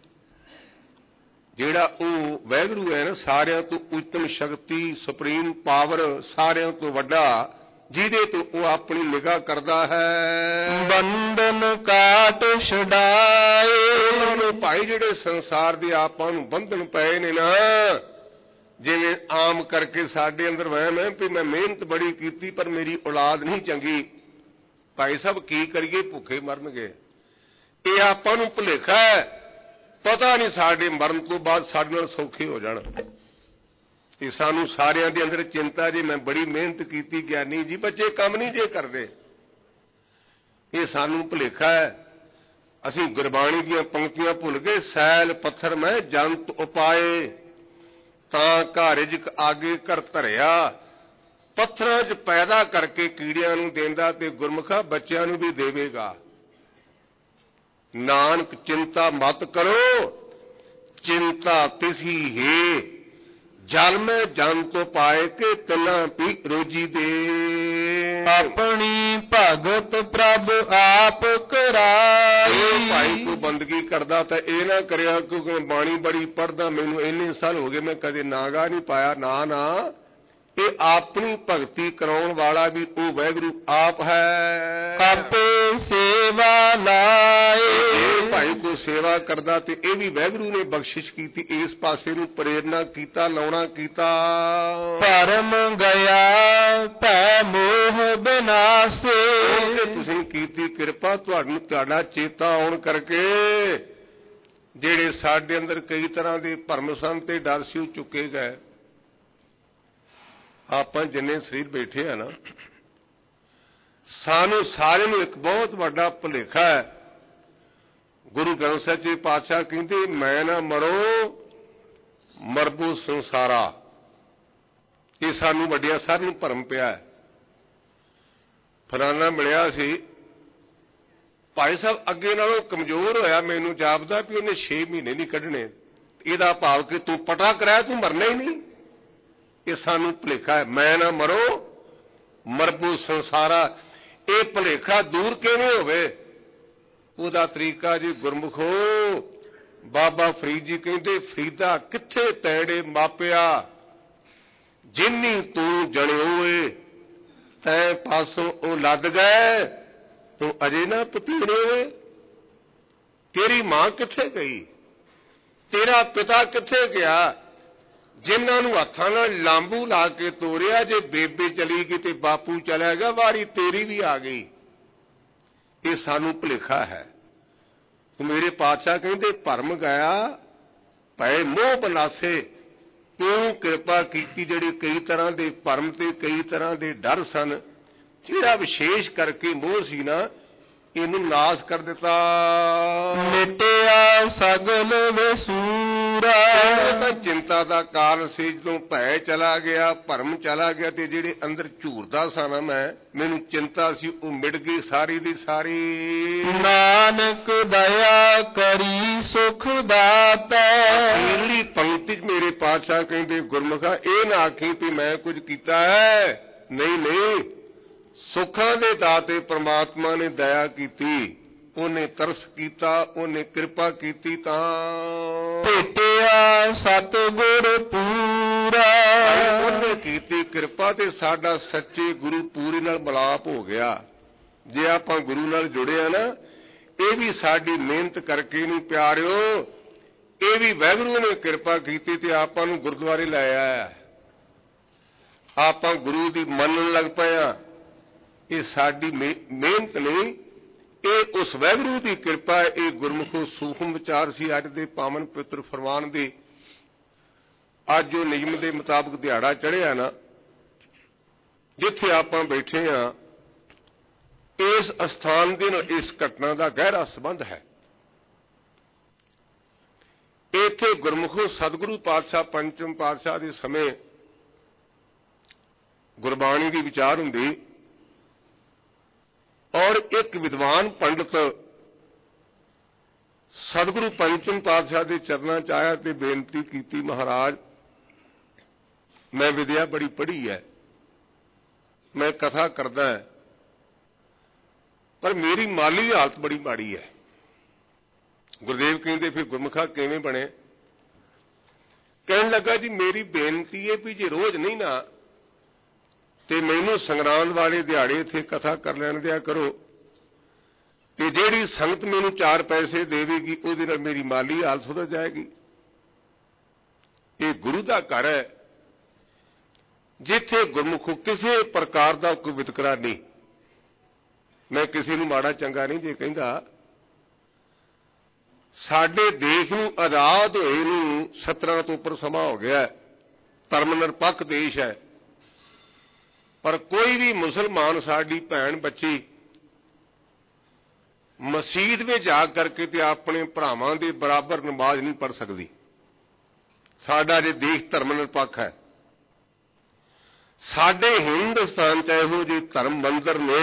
ਜਿਹੜਾ ਉਹ ਵਾਹਿਗੁਰੂ ਹੈ ਨਾ, ਸਾਰਿਆਂ ਤੋਂ ਉੱਤਮ ਸ਼ਕਤੀ, ਸੁਪਰੀਮ ਪਾਵਰ, ਸਾਰਿਆਂ ਤੋਂ ਵੱਡਾ, ਜਿਹਦੇ ਤੋਂ ਉਹ ਆਪਣੀ ਨਿਗਾਹ ਕਰਦਾ ਹੈ। ਬੰਧਨ ਕਾਟ ਛੁਡਾਏ, ਉਹਨਾਂ ਨੂੰ ਭਾਈ ਜਿਹੜੇ ਸੰਸਾਰ ਦੇ ਆਪਾਂ ਨੂੰ ਬੰਧਨ ਪਏ ਨੇ ਨਾ, ਜਿਵੇਂ ਆਮ ਕਰਕੇ ਸਾਡੇ ਅੰਦਰ ਵਹਿਮ ਹੈ ਵੀ ਮੈਂ ਮਿਹਨਤ ਬੜੀ ਕੀਤੀ ਪਰ ਮੇਰੀ ਔਲਾਦ ਨਹੀਂ ਚੰਗੀ, ਭਾਈ ਸਾਹਿਬ ਕੀ ਕਰੀਏ, ਭੁੱਖੇ ਮਰਨਗੇ। ਇਹ ਆਪਾਂ ਨੂੰ ਭੁਲੇਖਾ ਹੈ, ਪਤਾ ਨਹੀਂ ਸਾਡੇ ਮਰਨ ਤੋਂ ਬਾਅਦ ਸਾਡੇ ਨਾਲ ਸੌਖੇ ਹੋ ਜਾਣ। ਇਹ ਸਾਨੂੰ ਸਾਰਿਆਂ ਦੇ ਅੰਦਰ ਚਿੰਤਾ ਜੀ, ਮੈਂ ਬੜੀ ਮਿਹਨਤ ਕੀਤੀ ਗਿਆਨੀ ਜੀ, ਬੱਚੇ ਕੰਮ ਨਹੀਂ ਜੇ ਕਰਦੇ। ਇਹ ਸਾਨੂੰ ਭੁਲੇਖਾ ਹੈ। ਅਸੀਂ ਗੁਰਬਾਣੀ ਦੀਆਂ ਪੰਕਤੀਆਂ ਭੁੱਲ ਗਏ। ਸੈਲ ਪੱਥਰ ਮੈਂ ਜੰਤ ਉਪਾਏ, ਤਾਂ ਘਾਰਿਜ ਆਗੇ ਕਰ ਧਰਿਆ। ਪੱਥਰਾਂ 'ਚ ਪੈਦਾ ਕਰਕੇ ਕੀੜਿਆਂ ਨੂੰ ਦੇਂਦਾ ਤੇ ਗੁਰਮੁਖਾ ਬੱਚਿਆਂ ਨੂੰ ਵੀ ਦੇਵੇਗਾ। ਨਾਨਕ ਚਿੰਤਾ ਮਤ ਕਰੋ, ਚਿੰਤਾ ਤਿਸੀ ਹੈ, ਜਲ ਮੈਂ ਜੰਤ ਉਪਾਏ ਕੇ ਤਿਨਾ ਪੀ ਰੋਜੀ ਦੇ। ਆਪਣੀ ਭਗਤ ਪ੍ਰਭ ਆਪ ਕਰਾਈ। ਭਾਈ ਕੋ ਬੰਦਗੀ ਕਰਦਾ ਤਾਂ ਇਹ ਨਾ ਕਰਿਆ ਕਿਉਂਕਿ ਬਾਣੀ ਬੜੀ ਪੜ੍ਹਦਾ, ਮੈਨੂੰ ਇੰਨੇ ਸਾਲ ਹੋ ਗਏ ਮੈਂ ਕਦੇ ਨਾਗਾ ਨਹੀਂ ਪਾਇਆ। ਨਾ ਨਾ, ਇਹ ਆਪਣੀ ਭਗਤੀ ਕਰਾਉਣ ਵਾਲਾ ਵੀ ਉਹ ਵਾਹਿਗੁਰੂ ਆਪ ਹੈ। ਆਪੇ ਸੇਵਾ ਲਾਏ। ਭਾਈ ਕੋ ਸੇਵਾ ਕਰਦਾ ਤੇ ਇਹ ਵੀ ਵਾਹਿਗੁਰੂ ਨੇ ਬਖਸ਼ਿਸ਼ ਕੀਤੀ, ਇਸ ਪਾਸੇ ਨੂੰ ਪ੍ਰੇਰਨਾ ਕੀਤਾ, ਲਾਉਣਾ ਕੀਤਾ। ਧਰਮ ਗਿਆ ਭੈ ਮੋਹ ਬਿਨਾਸੇ। ਤੁਸੀਂ ਕੀਤੀ ਕਿਰਪਾ, ਤੁਹਾਡਾ ਚੇਤਾ ਆਉਣ ਕਰਕੇ ਜਿਹੜੇ ਸਾਡੇ ਅੰਦਰ ਕਈ ਤਰ੍ਹਾਂ ਦੇ ਭਰਮ ਸਨ ਤੇ ਡਰ ਸੀ ਉਹ ਚੁੱਕੇ ਗਏ। ਆਪਾਂ ਜਿੰਨੇ ਸਰੀਰ ਬੈਠੇ ਆ ਨਾ, ਸਾਨੂੰ ਸਾਰਿਆਂ ਨੂੰ ਇੱਕ ਬਹੁਤ ਵੱਡਾ ਭੁਲੇਖਾ ਹੈ। ਗੁਰੂ ਗ੍ਰੰਥ ਸਾਹਿਬ ਜੀ ਪਾਤਸ਼ਾਹ ਕਹਿੰਦੇ, ਮੈਂ ਨਾ ਮਰੋ ਮਰਬੂ ਸੰਸਾਰਾ। ਇਹ ਸਾਨੂੰ ਵੱਡਿਆਂ ਸਾਰਿਆਂ ਨੂੰ ਭਰਮ ਪਿਆ ਹੈ। ਫਲਾਨਾ ਮਿਲਿਆ ਸੀ ਭਾਈ ਸਾਹਿਬ, ਅੱਗੇ ਨਾਲੋਂ ਕਮਜ਼ੋਰ ਹੋਇਆ, ਮੈਨੂੰ ਜਾਪਦਾ ਵੀ ਉਹਨੇ 6 ਮਹੀਨੇ ਨਹੀਂ ਕੱਢਣੇ। ਇਹਦਾ ਭਾਵ ਕਿ ਤੂੰ ਪਟਾ ਕਰਾਇਆ, ਤੂੰ ਮਰਨਾ ਹੀ ਨਹੀਂ। ਇਹ ਸਾਨੂੰ ਭੁਲੇਖਾ ਹੈ। ਮੈਂ ਨਾ ਮਰੋ ਮਰਬੂ ਸੰਸਾਰਾ। ਇਹ ਭੁਲੇਖਾ ਦੂਰ ਕਿਵੇਂ ਹੋਵੇ? ਉਹਦਾ ਤਰੀਕਾ ਜੀ ਗੁਰਮੁਖੋ, ਬਾਬਾ ਫਰੀਦ ਜੀ ਕਹਿੰਦੇ, ਫਰੀਦਾ ਕਿੱਥੇ ਤੈੜੇ ਮਾਪਿਆ, ਜਿੰਨੀ ਤੂੰ ਜਣਿਓਏ ਤੈ ਪਾਸੋਂ ਉਹ ਲੱਦ ਗਏ, ਤੂੰ ਅਜੇ ਨਾ ਪਤੀੜੇ ਹੋਏ। ਤੇਰੀ ਮਾਂ ਕਿੱਥੇ ਗਈ, ਤੇਰਾ ਪਿਤਾ ਕਿੱਥੇ ਗਿਆ, ਜਿਨ੍ਹਾਂ ਨੂੰ ਹੱਥਾਂ ਨਾਲ ਲਾਂਬੂ ਲਾ ਕੇ ਤੋਰਿਆ। ਜੇ ਬੇਬੇ ਚਲੀ ਗਈ ਤੇ ਬਾਪੂ ਚਲਾ ਗਿਆ, ਵਾਰੀ ਤੇਰੀ ਵੀ ਆ ਗਈ। ਇਹ ਸਾਨੂੰ ਭੁਲੇਖਾ ਹੈ। ਮੇਰੇ ਪਾਤਸ਼ਾਹ ਕਹਿੰਦੇ, ਭਰਮ ਗਿਆ ਭੈ ਮੋਹ ਬਨਾਸੇ। ਤੂੰ ਕਿਰਪਾ ਕੀਤੀ, ਜਿਹੜੇ ਕਈ ਤਰ੍ਹਾਂ ਦੇ ਭਰਮ ਤੇ ਕਈ ਤਰ੍ਹਾਂ ਦੇ ਡਰ ਸਨ, ਜਿਹੜਾ ਵਿਸ਼ੇਸ਼ ਕਰਕੇ ਮੋਹ ਸੀ ਨਾ, ਇਹਨੂੰ ਨਾਸ ਕਰ ਦਿੱਤਾ। ਮਿਟਿਆ ਸਗਲ ਵਸੂਰਾ। ਤਾਂ ਚਿੰਤਾ ਦਾ ਕਾਰਨ ਸੀ। ਜਦੋਂ ਭੈ ਚਲਾ ਗਿਆ, ਭਰਮ ਚਲਾ ਗਿਆ, ਤੇ ਜਿਹੜੇ ਅੰਦਰ ਝੂਰਦਾ ਸਾਂ ਮੈਂ, ਮੈਨੂੰ ਚਿੰਤਾ ਸੀ, ਉਹ ਮਿਟ ਗਈ ਸਾਰੀ ਦੀ ਸਾਰੀ। ਨਾਨਕ ਦਇਆ ਕਰੀ ਸੁਖ ਦਾਤਾ। ਅਖੀਰਲੀ ਪੰਕਤੀ 'ਚ ਮੇਰੇ ਪਾਤਸ਼ਾਹ ਕਹਿੰਦੇ, ਗੁਰਮੁਖਾ ਇਹ ਨਾ ਆਖੀ ਵੀ ਮੈਂ ਕੁਝ ਕੀਤਾ ਹੈ। ਨਹੀਂ ਨਹੀਂ, ਸੁੱਖਾਂ ਦੇ ਦਾਤੇ ਪ੍ਰਮਾਤਮਾ ਨੇ ਦਇਆ ਕੀਤੀ, ਉਹਨੇ ਤਰਸ ਕੀਤਾ, ਉਹਨੇ ਕਿਰਪਾ ਕੀਤੀ। ਤਾਂ ਭੇਟਿਆ ਸਤਿਗੁਰ ਪੂਰਾ। ਉਹਨੇ ਕੀਤੀ ਕਿਰਪਾ ਤੇ ਸਾਡਾ ਸੱਚੇ ਗੁਰੂ ਪੂਰੇ ਨਾਲ ਮਿਲਾਪ ਹੋ ਗਿਆ। ਜੇ ਆਪਾਂ ਗੁਰੂ ਨਾਲ ਜੁੜੇ ਆ ਨਾ, ਇਹ ਵੀ ਸਾਡੀ ਮਿਹਨਤ ਕਰਕੇ ਨਹੀਂ ਪਿਆਰਿਓ, ਇਹ ਵੀ ਵਾਹਿਗੁਰੂ ਨੇ ਕਿਰਪਾ ਕੀਤੀ ਤੇ ਆਪਾਂ ਨੂੰ ਗੁਰਦੁਆਰੇ ਲਾਇਆ। ਆਪਾਂ ਗੁਰੂ ਦੀ ਮੰਨਣ ਲੱਗ ਪਏ ਆ। ਇਹ ਸਾਡੀ ਮਿਹਨਤ ਨਹੀਂ, ਇਹ ਉਸ ਵਾਹਿਗੁਰੂ ਦੀ ਕਿਰਪਾ। ਇਹ ਗੁਰਮੁਖੋ ਸੂਖਮ ਵਿਚਾਰ ਸੀ ਅੱਜ ਦੇ ਪਾਵਨ ਪਵਿੱਤਰ ਫਰਮਾਨ ਦੇ। ਅੱਜ ਜੋ ਨਿਯਮ ਦੇ ਮੁਤਾਬਕ ਦਿਹਾੜਾ ਚੜ੍ਹਿਆ ਨਾ, ਜਿੱਥੇ ਆਪਾਂ ਬੈਠੇ ਆ, ਇਸ ਅਸਥਾਨ ਦੇ ਨਾਲ ਇਸ ਘਟਨਾ ਦਾ ਗਹਿਰਾ ਸੰਬੰਧ ਹੈ। ਇੱਥੇ ਗੁਰਮੁਖੋ ਸਤਿਗੁਰੂ ਪਾਤਸ਼ਾਹ ਪੰਚਮ ਪਾਤਸ਼ਾਹ ਦੇ ਸਮੇਂ ਗੁਰਬਾਣੀ ਦੀ ਵਿਚਾਰ ਹੁੰਦੀ, ਔਰ ਇੱਕ ਵਿਦਵਾਨ ਪੰਡਤ ਸਤਿਗੁਰੂ ਪੰਚਮ ਪਾਤਸ਼ਾਹ ਦੇ ਚਰਨਾਂ 'ਚ ਆਇਆ ਤੇ ਬੇਨਤੀ ਕੀਤੀ, ਮਹਾਰਾਜ ਮੈਂ ਵਿਦਿਆ ਬੜੀ ਪੜ੍ਹੀ ਹੈ, ਮੈਂ ਕਥਾ ਕਰਦਾ ਹੈ, ਪਰ ਮੇਰੀ ਮਾਲੀ ਹਾਲਤ ਬੜੀ ਮਾੜੀ ਹੈ। ਗੁਰਦੇਵ ਕਹਿੰਦੇ, ਫਿਰ ਗੁਰਮੁਖਾ ਕਿਵੇਂ ਬਣੇ? ਕਹਿਣ ਲੱਗਾ, ਜੀ ਮੇਰੀ ਬੇਨਤੀ ਹੈ ਵੀ ਜੇ ਰੋਜ਼ ਨਹੀਂ ਨਾ ਤੇ ਮੈਨੂੰ ਸੰਗਰਾਂਦ ਵਾਲੇ ਦਿਹਾੜੇ ਇੱਥੇ ਕਥਾ ਕਰ ਲੈਣ ਦਿਆ ਕਰੋ, ਤੇ ਜਿਹੜੀ ਸੰਗਤ ਮੈਨੂੰ 4 ਪੈਸੇ ਦੇਵੇਗੀ ਉਹਦੇ ਨਾਲ ਮੇਰੀ ਮਾਲੀ ਹਾਲਤ ਸੁਧਰ ਜਾਏਗੀ। ਇਹ ਗੁਰੂ ਦਾ ਘਰ ਹੈ, ਜਿੱਥੇ ਗੁਰਮੁਖੋ ਕਿਸੇ ਪ੍ਰਕਾਰ ਦਾ ਕੋਈ ਵਿਤਕਰਾ ਨਹੀਂ। ਮੈਂ ਕਿਸੇ ਨੂੰ ਮਾੜਾ ਚੰਗਾ ਨਹੀਂ ਜੇ ਕਹਿੰਦਾ। ਸਾਡੇ ਦੇਸ਼ ਨੂੰ ਆਜ਼ਾਦ ਹੋਏ ਨੂੰ 17 ਤੋਂ ਉੱਪਰ ਸਮਾਂ ਹੋ ਗਿਆ। ਧਰਮ ਨਿਰਪੱਖ ਦੇਸ਼ ਹੈ, ਪਰ ਕੋਈ ਵੀ ਮੁਸਲਮਾਨ ਸਾਡੀ ਭੈਣ ਬੱਚੀ ਮਸਜਿਦ ਵਿੱਚ ਜਾ ਕਰਕੇ ਤੇ ਆਪਣੇ ਭਰਾਵਾਂ ਦੇ ਬਰਾਬਰ ਨਮਾਜ਼ ਨਹੀਂ ਪੜ੍ਹ ਸਕਦੀ। ਸਾਡਾ ਜੇ ਦੇਸ਼ ਧਰਮ ਨਿਰਪੱਖ ਹੈ। ਸਾਡੇ ਹਿੰਦੁਸਤਾਨ 'ਚ ਇਹੋ ਜਿਹੇ ਧਰਮ ਮੰਦਰ ਨੇ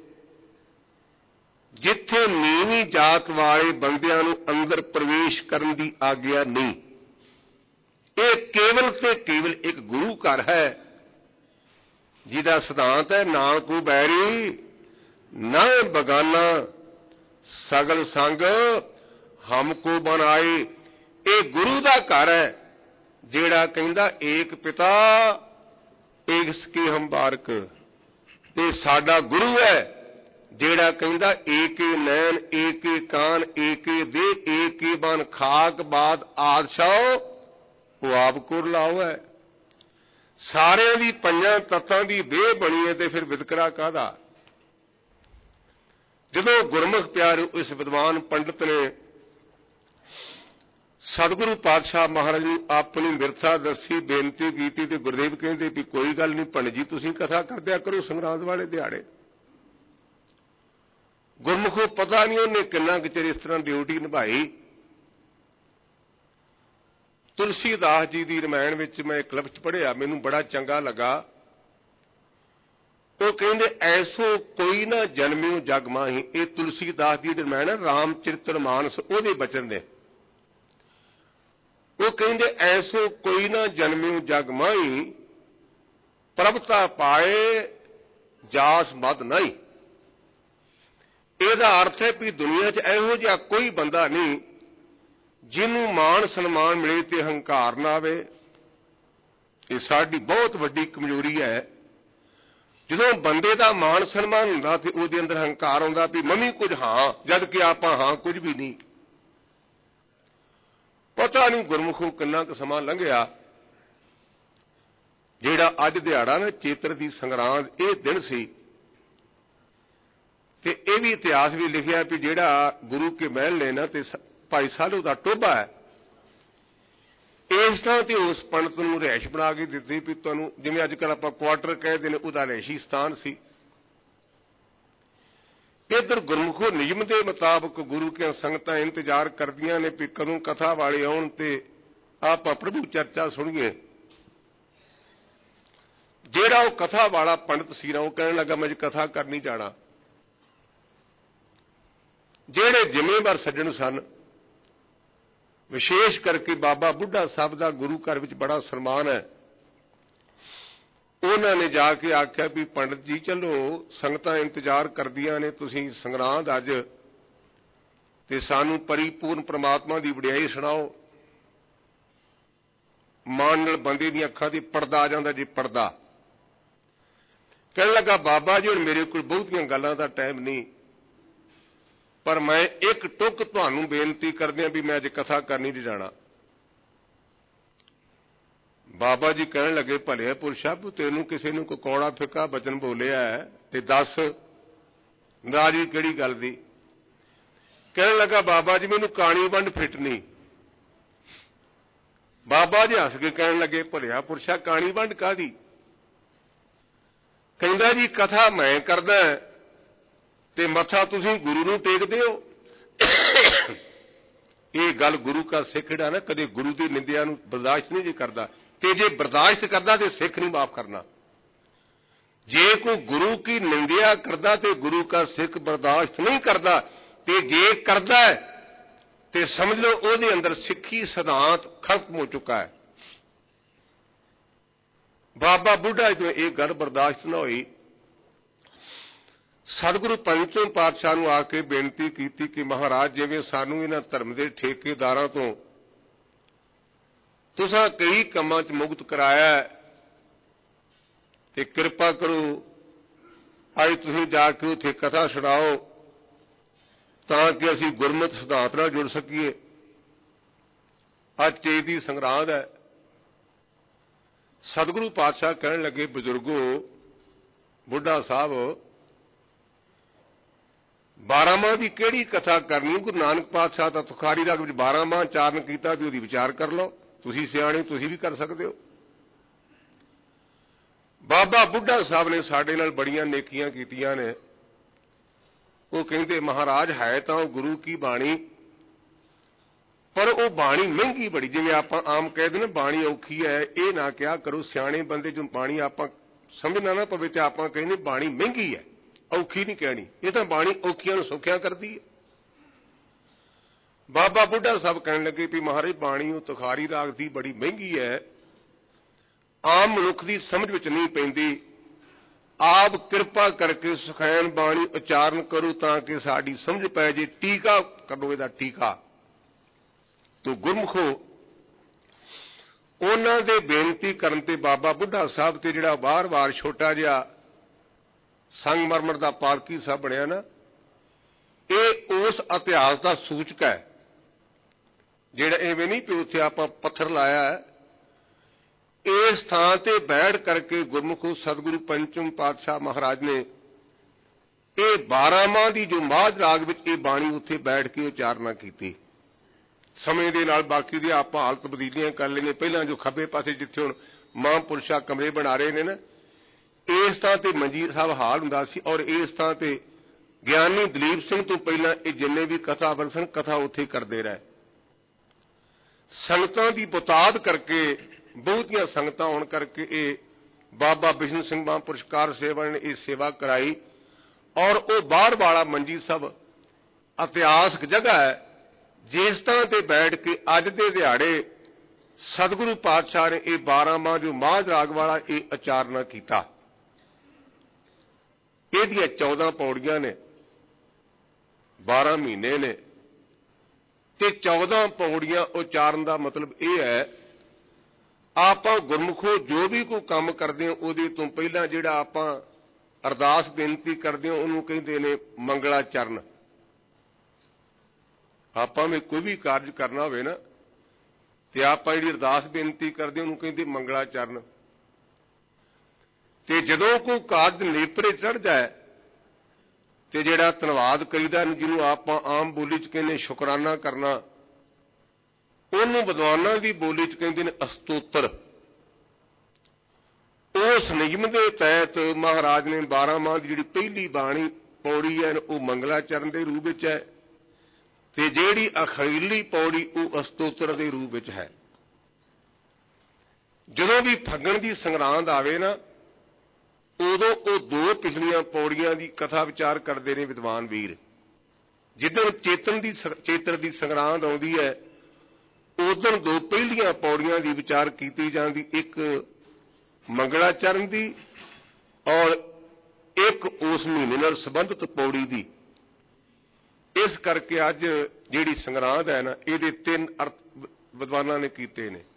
ਜਿੱਥੇ ਨੀਵੀਂ ਜਾਤ ਵਾਲੇ ਬੰਦਿਆਂ ਨੂੰ ਅੰਦਰ ਪ੍ਰਵੇਸ਼ ਕਰਨ ਦੀ ਆਗਿਆ ਨਹੀਂ। ਇਹ ਕੇਵਲ ਤੇ ਕੇਵਲ ਇੱਕ ਗੁਰੂ ਘਰ ਹੈ ਜਿਹਦਾ ਸਿਧਾਂਤ ਹੈ ਨਾ ਕੋ ਬੈਰੀ ਨਾ ਬਗਾਨਾ ਸਗਲ ਸੰਗ ਹਮਕੋ ਬਣਾਏ। ਇਹ ਗੁਰੂ ਦਾ ਘਰ ਹੈ ਜਿਹੜਾ ਕਹਿੰਦਾ ਏਕ ਪਿਤਾ ਏਕ ਸਕੇ ਹਮ ਬਾਰਕ। ਇਹ ਸਾਡਾ ਗੁਰੂ ਹੈ ਜਿਹੜਾ ਕਹਿੰਦਾ ਏਕੇ ਨੈਣ ਏਕੇ ਕਾਨ ਏਕੇ ਦੇ ਏਕੇ ਬਨ ਖਾਕ ਬਾਦ ਆਦਸ਼ਾਓ ਉਹ ਆਪ ਕੋਰ ਲਾਓ ਹੈ। ਸਾਰਿਆਂ ਦੀ ਪੰਜਾਂ ਤੱਤਾਂ ਦੀ ਦੇਹ ਬਣੀ ਹੈ ਤੇ ਫਿਰ ਵਿਤਕਰਾ ਕਾਹਦਾ। ਜਦੋਂ ਗੁਰਮੁਖ ਪਿਆਰੇ ਇਸ ਵਿਦਵਾਨ ਪੰਡਤ ਨੇ ਸਤਿਗੁਰੂ ਪਾਤਸ਼ਾਹ ਮਹਾਰਾਜ ਨੂੰ ਆਪਣੀ ਬਿਰਥਾ ਦੱਸੀ, ਬੇਨਤੀ ਕੀਤੀ ਤੇ ਗੁਰਦੇਵ ਕਹਿੰਦੇ ਵੀ ਕੋਈ ਗੱਲ ਨਹੀਂ ਪੰਡਤ ਜੀ, ਤੁਸੀਂ ਕਥਾ ਕਰਦਿਆ ਕਰੋ ਸੰਗਰਾਂਦ ਵਾਲੇ ਦਿਹਾੜੇ। ਗੁਰਮੁਖੋਂ ਪਤਾ ਨਹੀਂ ਉਹਨੇ ਕਿੰਨਾ ਕੁ ਚਿਰ ਇਸ ਤਰ੍ਹਾਂ ਡਿਊਟੀ ਨਿਭਾਈ। ਤੁਲਸੀਦਾਸ ਜੀ ਦੀ ਰਮਾਇਣ ਵਿੱਚ ਮੈਂ ਇੱਕ ਲਫ਼ਜ਼ ਪੜ੍ਹਿਆ, ਮੈਨੂੰ ਬੜਾ ਚੰਗਾ ਲੱਗਾ। ਉਹ ਕਹਿੰਦੇ ਐਸੋ ਕੋਈ ਨਾ ਜਨਮਿਓ ਜਗ ਮਾਹੀ। ਇਹ ਤੁਲਸੀਦਾਸ ਦੀ ਰਮਾਇਣ ਹੈ, ਰਾਮਚਰਿਤ੍ਰ ਮਾਨਸ ਉਹਦੇ ਬਚਨ ਨੇ। ਉਹ ਕਹਿੰਦੇ ਐਸੋ ਕੋਈ ਨਾ ਜਨਮਿਓ ਜਗ ਮਾਹੀ ਪ੍ਰਭਤਾ ਪਾਏ ਜਾਸ ਮਦ ਨਹੀਂ। ਇਹਦਾ ਅਰਥ ਹੈ ਵੀ ਦੁਨੀਆ 'ਚ ਇਹੋ ਜਿਹਾ ਕੋਈ ਬੰਦਾ ਨਹੀਂ ਜਿਹਨੂੰ ਮਾਣ ਸਨਮਾਨ ਮਿਲੇ ਤੇ ਹੰਕਾਰ ਨਾ ਆਵੇ। ਇਹ ਸਾਡੀ ਬਹੁਤ ਵੱਡੀ ਕਮਜ਼ੋਰੀ ਹੈ। ਜਦੋਂ ਬੰਦੇ ਦਾ ਮਾਣ ਸਨਮਾਨ ਹੁੰਦਾ ਤੇ ਉਹਦੇ ਅੰਦਰ ਹੰਕਾਰ ਆਉਂਦਾ ਵੀ ਮੰਮੀ ਕੁਝ ਹਾਂ, ਜਦ ਕਿ ਆਪਾਂ ਹਾਂ ਕੁਝ ਵੀ ਨਹੀਂ। ਪਤਾ ਨਹੀਂ ਗੁਰਮੁਖੋਂ ਕਿੰਨਾ ਕੁ ਸਮਾਂ ਲੰਘਿਆ ਜਿਹੜਾ ਅੱਜ ਦਿਹਾੜਾ ਨਾ ਚੇਤਰ ਦੀ ਸੰਗਰਾਂਦ ਇਹ ਦਿਨ ਸੀ। ਤੇ ਇਹ ਵੀ ਇਤਿਹਾਸ ਵੀ ਲਿਖਿਆ ਵੀ ਜਿਹੜਾ ਗੁਰੂ ਕੇ ਮਹਿਲ ਨੇ ਨਾ ਤੇ ਭਾਈ ਸਾਲੂ ਦਾ ਟੋਭਾ ਹੈ, ਇਸ ਤਰ੍ਹਾਂ ਤੇ ਉਸ ਪੰਡਤ ਨੂੰ ਰਿਹਾਇਸ਼ ਬਣਾ ਕੇ ਦਿੱਤੀ ਵੀ ਤੁਹਾਨੂੰ ਜਿਵੇਂ ਅੱਜ ਕੱਲ੍ਹ ਆਪਾਂ ਕੁਆਟਰ ਕਹਿੰਦੇ ਨੇ, ਉਹਦਾ ਰਿਹਾਇਸ਼ੀ ਸਥਾਨ ਸੀ। ਇੱਧਰ ਗੁਰਮੁਖੋ ਨਿਯਮ ਦੇ ਮੁਤਾਬਕ ਗੁਰੂ ਕੇ ਸੰਗਤਾਂ ਇੰਤਜ਼ਾਰ ਕਰਦੀਆਂ ਨੇ ਵੀ ਕਦੋਂ ਕਥਾ ਵਾਲੇ ਆਉਣ ਤੇ ਆਪਾਂ ਪ੍ਰਭੂ ਚਰਚਾ ਸੁਣੀਏ। ਜਿਹੜਾ ਉਹ ਕਥਾ ਵਾਲਾ ਪੰਡਤ ਸੀ ਨਾ, ਉਹ ਕਹਿਣ ਲੱਗਾ ਮੈਂ ਕਥਾ ਕਰਨੀ ਜਾਣਾ। ਜਿਹੜੇ ਜ਼ਿੰਮੇਵਾਰ ਸੱਜਣ ਸਨ, ਵਿਸ਼ੇਸ਼ ਕਰਕੇ ਬਾਬਾ ਬੁੱਢਾ ਸਾਹਿਬ ਦਾ ਗੁਰੂ ਘਰ ਵਿੱਚ ਬੜਾ ਸਨਮਾਨ ਹੈ, ਉਹਨਾਂ ਨੇ ਜਾ ਕੇ ਆਖਿਆ ਵੀ ਪੰਡਤ ਜੀ ਚਲੋ ਸੰਗਤਾਂ ਇੰਤਜ਼ਾਰ ਕਰਦੀਆਂ ਨੇ, ਤੁਸੀਂ ਸੰਗਰਾਂਦ ਅੱਜ ਤੇ ਸਾਨੂੰ ਪਰਿਪੂਰਨ ਪ੍ਰਮਾਤਮਾ ਦੀ ਵਡਿਆਈ ਸੁਣਾਓ। ਮਾਣ ਨਾਲ ਬੰਦੇ ਦੀਆਂ ਅੱਖਾਂ ਤੇ ਪਰਦਾ ਆ ਜਾਂਦਾ ਜੀ, ਪਰਦਾ। ਕਹਿਣ ਲੱਗਾ ਬਾਬਾ ਜੀ ਹੁਣ ਮੇਰੇ ਕੋਲ ਬਹੁਤੀਆਂ ਗੱਲਾਂ ਦਾ ਟਾਈਮ ਨਹੀਂ, ਪਰ ਮੈਂ ਇੱਕ ਟੁੱਕ ਤੁਹਾਨੂੰ ਬੇਨਤੀ ਕਰਦਿਆਂ ਵੀ ਮੈਂ ਅੱਜ ਕਥਾ ਕਰਨੀ ਨਹੀਂ ਜਾਣਾ। ਬਾਬਾ ਜੀ ਕਹਿਣ ਲੱਗੇ ਭਲੇ ਪੁਰਸ਼ਾ ਤੈਨੂੰ ਕਿਸੇ ਨੂੰ ਕੋਈ ਕੌੜਾ ਫਿੱਕਾ ਬਚਨ ਬੋਲਿਆ ਤੇ ਦੱਸ, ਨਾਰਾਜ਼ਗੀ ਕਿਹੜੀ ਗੱਲ ਦੀ। ਕਹਿਣ ਲੱਗਾ ਬਾਬਾ ਜੀ ਮੈਨੂੰ ਕਾਣੀ ਵੰਡ ਫਿੱਟ ਨਹੀਂ। ਬਾਬਾ ਜੀ ਹੱਸ ਕੇ ਕਹਿਣ ਲੱਗੇ ਭਲਿਆ ਪੁਰਸ਼ਾ ਕਾਣੀ ਵੰਡ ਕਾਹਦੀ। ਕਹਿੰਦਾ ਜੀ ਕਥਾ ਮੈਂ ਕਰਦਾ ਤੇ ਮੱਥਾ ਤੁਸੀਂ ਗੁਰੂ ਨੂੰ ਟੇਕਦੇ ਹੋ। ਇਹ ਗੱਲ ਗੁਰੂ ਕਾ ਸਿੱਖ ਜਿਹੜਾ ਨਾ ਕਦੇ ਗੁਰੂ ਦੀ ਨਿੰਦਿਆ ਨੂੰ ਬਰਦਾਸ਼ਤ ਨਹੀਂ ਜੇ ਕਰਦਾ, ਤੇ ਜੇ ਬਰਦਾਸ਼ਤ ਕਰਦਾ ਤੇ ਸਿੱਖ ਨਹੀਂ ਮਾਫ ਕਰਨਾ। ਜੇ ਕੋਈ ਗੁਰੂ ਕੀ ਨਿੰਦਿਆ ਕਰਦਾ ਤੇ ਗੁਰੂ ਕਾ ਸਿੱਖ ਬਰਦਾਸ਼ਤ ਨਹੀਂ ਕਰਦਾ, ਤੇ ਜੇ ਕਰਦਾ ਤੇ ਸਮਝ ਲਓ ਉਹਦੇ ਅੰਦਰ ਸਿੱਖੀ ਸਿਧਾਂਤ ਖਤਮ ਹੋ ਚੁੱਕਾ ਹੈ। ਬਾਬਾ ਬੁੱਢਾ ਜੀ ਤੋਂ ਇਹ ਗੱਲ ਬਰਦਾਸ਼ਤ ਨਾ ਹੋਈ। ਸਤਿਗੁਰੂ ਪੰਚਮ ਪਾਤਸ਼ਾਹ ਨੂੰ ਆ ਕੇ ਬੇਨਤੀ ਕੀਤੀ ਕਿ ਮਹਾਰਾਜ ਜਿਵੇਂ ਸਾਨੂੰ ਇਹਨਾਂ ਧਰਮ ਦੇ ਠੇਕੇਦਾਰਾਂ ਤੋਂ ਤੁਸੀਂ ਕਈ ਕੰਮਾਂ 'ਚ ਮੁਕਤ ਕਰਾਇਆ ਤੇ ਕਿਰਪਾ ਕਰੋ ਅੱਜ ਤੁਸੀਂ ਜਾ ਕੇ ਉੱਥੇ ਕਥਾ ਸੁਣਾਓ ਤਾਂ ਕਿ ਅਸੀਂ ਗੁਰਮਤਿ ਸਿਧਾਂਤ ਨਾਲ ਜੁੜ ਸਕੀਏ। ਅੱਜ ਚੇਤ ਦੀ ਸੰਗਰਾਂਦ ਹੈ। ਸਤਿਗੁਰੂ ਪਾਤਸ਼ਾਹ ਕਹਿਣ ਲੱਗੇ ਬਜ਼ੁਰਗੋ ਬੁੱਢਾ ਸਾਹਿਬ 12 ਮਾਹ ਦੀ ਕਿਹੜੀ ਕਥਾ ਕਰਨੀ। ਗੁਰੂ ਨਾਨਕ ਪਾਤਸ਼ਾਹ ਦਾ ਤੁਖਾਰੀ ਰਾਗ ਵਿੱਚ 12 ਮਾਹ ਚਾਰਨ ਕੀਤਾ ਵੀ ਉਹਦੀ ਵਿਚਾਰ ਕਰ ਲਓ। ਤੁਸੀਂ ਸਿਆਣੇ, ਤੁਸੀਂ ਵੀ ਕਰ ਸਕਦੇ ਹੋ। ਬਾਬਾ ਬੁੱਢਾ ਸਾਹਿਬ ਨੇ ਸਾਡੇ ਨਾਲ ਬੜੀਆਂ ਨੇਕੀਆਂ ਕੀਤੀਆਂ ਨੇ। ਉਹ ਕਹਿੰਦੇ ਮਹਾਰਾਜ ਹੈ ਤਾਂ ਉਹ ਗੁਰੂ ਕੀ ਬਾਣੀ, ਪਰ ਉਹ ਬਾਣੀ ਮਹਿੰਗੀ ਬੜੀ। ਜਿਵੇਂ ਆਪਾਂ ਆਮ ਕਹਿੰਦੇ ਨੇ ਬਾਣੀ ਔਖੀ ਹੈ, ਇਹ ਨਾ ਕਿਹਾ ਕਰੋ। ਸਿਆਣੇ ਬੰਦੇ ਜੋ ਬਾਣੀ ਆਪਾਂ ਸਮਝਣਾ ਨਾ ਪਵੇ ਤੇ ਆਪਾਂ ਕਹਿੰਦੇ ਬਾਣੀ ਮਹਿੰਗੀ ਹੈ, ਔਖੀ ਨਹੀਂ ਕਹਿਣੀ। ਇਹ ਤਾਂ ਬਾਣੀ ਔਖੀਆਂ ਨੂੰ ਸੌਖਿਆਂ ਕਰਦੀ ਹੈ। ਬਾਬਾ ਬੁੱਢਾ ਸਾਹਿਬ ਕਹਿਣ ਲੱਗੇ ਵੀ ਮਹਾਰਾਜ ਬਾਣੀ ਉਹ ਤੁਖਾਰੀ ਰਾਗ ਦੀ ਬੜੀ ਮਹਿੰਗੀ ਹੈ, ਆਮ ਮਨੁੱਖ ਦੀ ਸਮਝ ਵਿੱਚ ਨਹੀਂ ਪੈਂਦੀ। ਆਪ ਕਿਰਪਾ ਕਰਕੇ ਸੁਖੈਨ ਬਾਣੀ ਉਚਾਰਨ ਕਰੋ ਤਾਂ ਕਿ ਸਾਡੀ ਸਮਝ ਪੈ ਜੇ। ਟੀਕਾ ਕਰੋ ਇਹਦਾ ਟੀਕਾ। ਤੋ ਗੁਰਮੁਖੋ ਉਹਨਾਂ ਦੇ ਬੇਨਤੀ ਕਰਨ ਤੇ ਬਾਬਾ ਬੁੱਢਾ ਸਾਹਿਬ ਤੇ ਜਿਹੜਾ ਵਾਰ-ਵਾਰ ਛੋਟਾ ਜਿਹਾ ਸੰਗਮਰਮਰ ਦਾ ਪਾਲਕੀ ਸਾਹਿਬ ਬਣਿਆ ਨਾ, ਇਹ ਉਸ ਇਤਿਹਾਸ ਦਾ ਸੂਚਕ ਹੈ। ਜਿਹੜਾ ਐਵੇਂ ਨਹੀਂ ਕਿ ਉੱਥੇ ਆਪਾਂ ਪੱਥਰ ਲਾਇਆ ਹੈ। ਇਸ ਥਾਂ ਤੇ ਬੈਠ ਕਰਕੇ ਗੁਰਮੁਖੋ ਸਤਿਗੁਰੂ ਪੰਚਮ ਪਾਤਸ਼ਾਹ ਮਹਾਰਾਜ ਨੇ ਇਹ 12 ਮਾਹ ਦੀ ਜੋ ਮਾਝ ਰਾਗ ਵਿੱਚ ਇਹ ਬਾਣੀ ਉੱਥੇ ਬੈਠ ਕੇ ਉਚਾਰਨਾ ਕੀਤੀ। ਸਮੇਂ ਦੇ ਨਾਲ ਬਾਕੀ ਦੀ ਆਪਾਂ ਹਾਲਤ ਤਬਦੀਲੀਆਂ ਕਰ ਲਈਆਂ। ਪਹਿਲਾਂ ਜੋ ਖੱਬੇ ਪਾਸੇ ਜਿੱਥੇ ਹੁਣ ਮਹਾਂਪੁਰਸ਼ਾ ਕਮਰੇ ਬਣਾ ਰਹੇ ਨੇ ਨਾ, ਇਸ ਥਾਂ ਤੇ ਮੰਜੀ ਸਾਹਿਬ ਹਾਲ ਹੁੰਦਾ ਸੀ, ਔਰ ਇਸ ਥਾਂ ਤੇ ਗਿਆਨੀ ਦਲੀਪ ਸਿੰਘ ਤੋਂ ਪਹਿਲਾਂ ਇਹ ਜਿੰਨੇ ਵੀ ਕਥਾਵਾਰ ਸਨ ਕਥਾ ਉੱਥੇ ਕਰਦੇ ਰਹੇ। ਸੰਗਤਾਂ ਦੀ ਬਤਾਦ ਕਰਕੇ, ਬਹੁਤੀਆਂ ਸੰਗਤਾਂ ਹੋਣ ਕਰਕੇ ਇਹ ਬਾਬਾ ਬਿਸ਼ਨ ਸਿੰਘ ਮਹਾਂਪੁਰਸ਼ਕਾਰ ਸੇਵਾ ਨੇ ਇਹ ਸੇਵਾ ਕਰਾਈ। ਔਰ ਉਹ ਬਾਹਰ ਵਾਲਾ ਮੰਜੀ ਸਾਹਿਬ ਇਤਿਹਾਸਕ ਜਗ੍ਹਾ ਹੈ, ਜਿਸ ਤਰ੍ਹਾਂ ਤੇ ਬੈਠ ਕੇ ਅੱਜ ਦੇ ਦਿਹਾੜੇ ਸਤਿਗੁਰੂ ਪਾਤਸ਼ਾਹ ਨੇ ਇਹ 12 ਮਾਹ ਜੋ ਮਾਝ ਰਾਗ ਵਾਲਾ ਇਹ ਉਚਾਰਨਾ ਕੀਤਾ। ਇਹਦੀਆਂ 14 ਪੌੜੀਆਂ ਨੇ, 12 ਮਹੀਨੇ ਨੇ, ਤੇ 14 ਪੌੜੀਆਂ ਉਚਾਰਨ ਦਾ ਮਤਲਬ ਇਹ ਹੈ ਆਪਾਂ ਗੁਰਮੁਖੋ ਜੋ ਵੀ ਕੋਈ ਕੰਮ ਕਰਦੇ ਹਾਂ ਉਹਦੇ ਤੋਂ ਪਹਿਲਾਂ ਜਿਹੜਾ ਆਪਾਂ ਅਰਦਾਸ ਬੇਨਤੀ ਕਰਦੇ ਹਾਂ ਉਹਨੂੰ ਕਹਿੰਦੇ ਨੇ ਮੰਗਲਾਚਰਨ। ਆਪਾਂ ਵੀ ਕੋਈ ਵੀ ਕਾਰਜ ਕਰਨਾ ਹੋਵੇ ਨਾ ਤੇ ਆਪਾਂ ਜਿਹੜੀ ਅਰਦਾਸ ਬੇਨਤੀ ਕਰਦੇ ਉਹਨੂੰ ਕਹਿੰਦੇ ਮੰਗਲਾਚਰਨ। ਤੇ ਜਦੋਂ ਕੋਈ ਕਾਰਜ ਨੇਪਰੇ ਚੜ੍ਹ ਜਾਏ ਤੇ ਜਿਹੜਾ ਧੰਨਵਾਦ ਕਰੀਦਾ, ਜਿਹਨੂੰ ਆਪਾਂ ਆਮ ਬੋਲੀ 'ਚ ਕਹਿੰਦੇ ਸ਼ੁਕਰਾਨਾ ਕਰਨਾ, ਉਹਨੂੰ ਵਿਦਵਾਨਾਂ ਦੀ ਬੋਲੀ 'ਚ ਕਹਿੰਦੇ ਨੇ ਅਸਤੋਤਰ। ਉਸ ਨਿਯਮ ਦੇ ਤਹਿਤ ਮਹਾਰਾਜ ਨੇ 12 ਮਾਹ ਦੀ ਜਿਹੜੀ ਪਹਿਲੀ ਬਾਣੀ ਪੌੜੀ ਹੈ ਉਹ ਮੰਗਲਾਚਰਨ ਦੇ ਰੂਪ ਵਿੱਚ ਹੈ, ਤੇ ਜਿਹੜੀ ਅਖੀਰਲੀ ਪੌੜੀ ਉਹ ਅਸਤੋਤਰ ਦੇ ਰੂਪ ਵਿੱਚ ਹੈ। ਜਦੋਂ ਵੀ ਫੱਗਣ ਦੀ ਸੰਗਰਾਂਦ ਆਵੇ ਨਾ, ਉਦੋਂ ਉਹ 2 ਪਿਛਲੀਆਂ ਪੌੜੀਆਂ ਦੀ ਕਥਾ ਵਿਚਾਰ ਕਰਦੇ ਨੇ ਵਿਦਵਾਨ ਵੀਰ। ਜਿੱਦਣ ਚੇਤਰ ਦੀ ਸੰਗਰਾਂਦ ਆਉਂਦੀ ਹੈ ਉਦੋਂ 2 ਪਹਿਲੀਆਂ ਪੌੜੀਆਂ ਦੀ ਵਿਚਾਰ ਕੀਤੀ ਜਾਂਦੀ, ਇੱਕ ਮੰਗਲਾਚਰਨ ਦੀ ਔਰ ਇੱਕ ਉਸ ਮਹੀਨੇ ਨਾਲ ਸੰਬੰਧਿਤ ਪੌੜੀ ਦੀ। ਇਸ ਕਰਕੇ ਅੱਜ ਜਿਹੜੀ ਸੰਗਰਾਂਦ ਹੈ ਨਾ, ਇਹਦੇ 3 ਅਰਥ ਵਿਦਵਾਨਾਂ ਨੇ ਕੀਤੇ ਨੇ।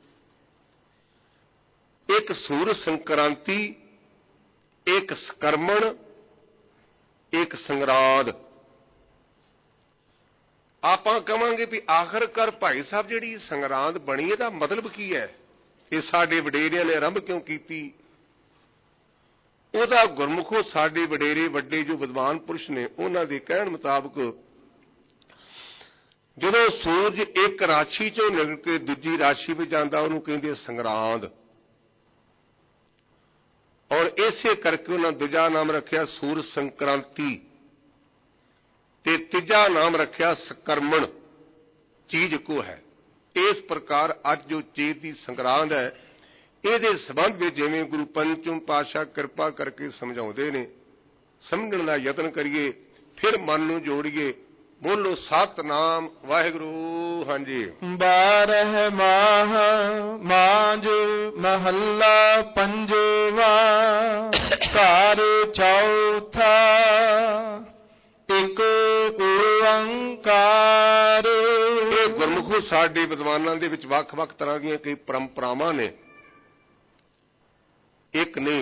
ਇੱਕ ਸੂਰਜ ਸੰਕ੍ਰਾਂਤੀ, ਇੱਕ ਸਕਰਮਣ, ਇੱਕ ਸੰਗਰਾਂਦ। ਆਪਾਂ ਕਹਾਂਗੇ ਵੀ ਆਖਰਕਾਰ ਭਾਈ ਸਾਹਿਬ ਜਿਹੜੀ ਸੰਗਰਾਂਦ ਬਣੀ ਇਹਦਾ ਮਤਲਬ ਕੀ ਹੈ, ਇਹ ਸਾਡੇ ਵਡੇਰਿਆਂ ਨੇ ਆਰੰਭ ਕਿਉਂ ਕੀਤੀ? ਉਹਦਾ ਗੁਰਮੁਖੋ ਸਾਡੇ ਵਡੇਰੇ ਵੱਡੇ ਜੋ ਵਿਦਵਾਨ ਪੁਰਸ਼ ਨੇ ਉਹਨਾਂ ਦੇ ਕਹਿਣ ਮੁਤਾਬਕ ਜਦੋਂ ਸੂਰਜ ਇੱਕ ਰਾਸ਼ੀ ਚੋਂ ਨਿਕਲ ਕੇ ਦੂਜੀ ਰਾਸ਼ੀ ਵਿੱਚ ਜਾਂਦਾ ਉਹਨੂੰ ਕਹਿੰਦੇ ਸੰਗਰਾਂਦ। ਔਰ ਇਸੇ ਕਰਕੇ ਉਹਨਾਂ ਦੂਜਾ ਨਾਮ ਰੱਖਿਆ ਸੂਰਜ ਸੰਕ੍ਰਾਂਤੀ ਤੇ ਤੀਜਾ ਨਾਮ ਰੱਖਿਆ ਸਕਰਮਣ। ਚੀਜ਼ ਇੱਕੋ ਹੈ। ਇਸ ਪ੍ਰਕਾਰ ਅੱਜ ਜੋ ਚੇਤ ਦੀ ਸੰਗਰਾਂਦ ਹੈ ਇਹਦੇ ਸੰਬੰਧ ਵਿੱਚ ਜਿਵੇਂ ਗੁਰੂ ਪੰਚਮ ਪਾਤਸ਼ਾਹ ਕਿਰਪਾ ਕਰਕੇ ਸਮਝਾਉਂਦੇ ਨੇ, ਸਮਝਣ ਦਾ ਯਤਨ ਕਰੀਏ, ਫਿਰ ਮਨ ਨੂੰ ਜੋੜੀਏ। ਬੋਲੋ ਸਤਿਨਾਮ ਵਾਹਿਗੁਰੂ। ਹਾਂਜੀ। 12 ਮਾਹ ਮਾਝ ਮਹੱਲਾ ਪੰਜਵਾ, ਘਰ ਚੌਥਾ ਇੱਕ ਓੰਕਾਰ। ਇਹ ਗੁਰਮੁਖੋ ਸਾਡੇ ਵਿਦਵਾਨਾਂ ਦੇ ਵਿੱਚ ਵੱਖ-ਵੱਖ ਤਰ੍ਹਾਂ ਦੀਆਂ ਕਈ ਪਰੰਪਰਾਵਾਂ ਨੇ। ਇੱਕ ਨਹੀਂ,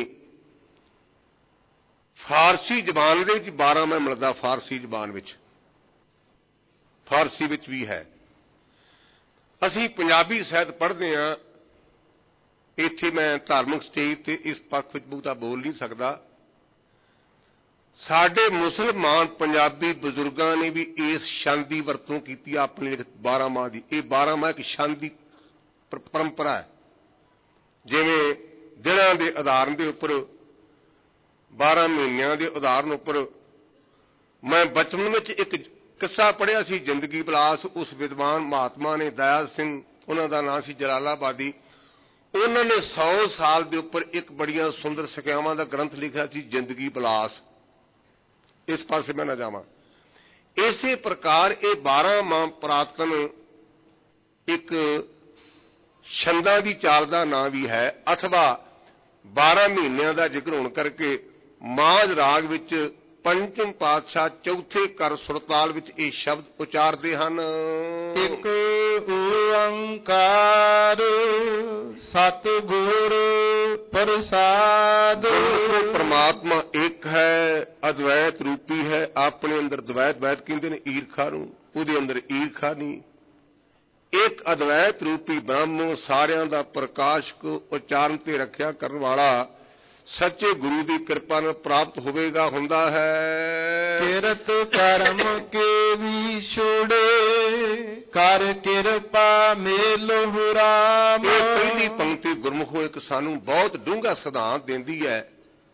ਫਾਰਸੀ ਜ਼ਬਾਨ ਦੇ ਵਿੱਚ 12 ਮਾਹ ਮਿਲਦਾ, ਫਾਰਸੀ ਜ਼ਬਾਨ ਵਿੱਚ, ਫਾਰਸੀ ਵਿੱਚ ਵੀ ਹੈ। ਅਸੀਂ ਪੰਜਾਬੀ ਸਾਹਿਤ ਪੜ੍ਹਦੇ ਹਾਂ। ਇੱਥੇ ਮੈਂ ਧਾਰਮਿਕ ਸਟੇਜ ਤੇ ਇਸ ਪੱਖ ਵਿੱਚ ਬਹੁਤਾ ਬੋਲ ਨਹੀਂ ਸਕਦਾ। ਸਾਡੇ ਮੁਸਲਮਾਨ ਪੰਜਾਬੀ ਬਜ਼ੁਰਗਾਂ ਨੇ ਵੀ ਇਸ ਛੰਦ ਦੀ ਵਰਤੋਂ ਕੀਤੀ ਆਪਣੀ 12 ਮਾਹ ਦੀ। ਇਹ 12 ਮਾਹ ਇੱਕ ਛੰਦ ਦੀ ਪਰੰਪਰਾ ਹੈ। ਜਿਵੇਂ ਦਿਨਾਂ ਦੇ ਆਧਾਰਨ ਦੇ ਉੱਪਰ 12 ਮਹੀਨਿਆਂ ਦੇ ਉਦਾਹਰਨ ਉੱਪਰ ਮੈਂ ਬਚਪਨ ਵਿੱਚ ਇੱਕ ਕਿੱਸਾ ਪੜ੍ਹਿਆ ਸੀ, ਜ਼ਿੰਦਗੀ ਵਿਲਾਸ। ਉਸ ਵਿਦਵਾਨ ਮਹਾਤਮਾ ਨੇ, ਦਇਆ ਸਿੰਘ ਉਹਨਾਂ ਦਾ ਨਾਂ ਸੀ, ਜਲਾਲਾਬਾਦੀ। ਉਹਨਾਂ ਨੇ 100 ਸਾਲ ਦੇ ਉੱਪਰ ਇੱਕ ਬੜੀਆਂ ਸੁੰਦਰ ਸਿੱਖਿਆਵਾਂ ਦਾ ਗ੍ਰੰਥ ਲਿਖਿਆ ਸੀ, ਜ਼ਿੰਦਗੀ ਵਿਲਾਸ। ਇਸ ਪਾਸੇ ਮੈਂ ਨਾ ਜਾਵਾਂ। ਇਸੇ ਪ੍ਰਕਾਰ ਇਹ 12 ਮਾਹ ਪ੍ਰਾਤਨ ਇੱਕ ਛੰਦਾਂ ਦੀ ਚਾਲ ਦਾ ਨਾਂ ਵੀ ਹੈ, ਅਥਵਾ 12 ਮਹੀਨਿਆਂ ਦਾ ਜ਼ਿਕਰ ਹੋਣ ਕਰਕੇ ਮਾਝ ਰਾਗ ਵਿੱਚ ਪੰਚਮ ਪਾਤਸ਼ਾਹ ਚੌਥੇ ਕਰ ਸੁਰਤਾਲ ਵਿੱਚ ਇਹ ਸ਼ਬਦ ਉਚਾਰਦੇ ਹਨ। ਇੱਕ ਓੰਕਾਰ ਸਤਿਗੁਰ ਪ੍ਰਸਾਦ। ਪਰਮਾਤਮਾ ਇੱਕ ਹੈ, ਅਦਵੈਤ ਰੂਪੀ ਹੈ। ਆਪਣੇ ਅੰਦਰ ਦਵੈਤ, ਦਵੈਤ ਕਹਿੰਦੇ ਨੇ ਈਰਖਾ ਨੂੰ, ਉਹਦੇ ਅੰਦਰ ਈਰਖਾ ਨਹੀਂ। ਇੱਕ ਅਦਵੈਤ ਰੂਪੀ ਬ੍ਰਹਮ ਸਾਰਿਆਂ ਦਾ ਪ੍ਰਕਾਸ਼ਕ, ਉਚਾਰਨ ਤੇ ਰੱਖਿਆ ਕਰਨ ਵਾਲਾ ਸੱਚੇ ਗੁਰੂ ਦੀ ਕਿਰਪਾ ਨਾਲ ਪ੍ਰਾਪਤ ਹੋਵੇਗਾ, ਹੁੰਦਾ ਹੈ। ਕਿਰਤ ਕਰਮ ਕੇ ਵੀ ਛੋੜੇ, ਕਰ ਕਿਰਪਾ ਮੇਲਹੁ ਰਾਮ। ਇਹ ਪਹਿਲੀ ਪੰਕਤੀ ਗੁਰਮੁਖੋ ਇੱਕ ਸਾਨੂੰ ਬਹੁਤ ਡੂੰਘਾ ਸਿਧਾਂਤ ਦਿੰਦੀ ਹੈ।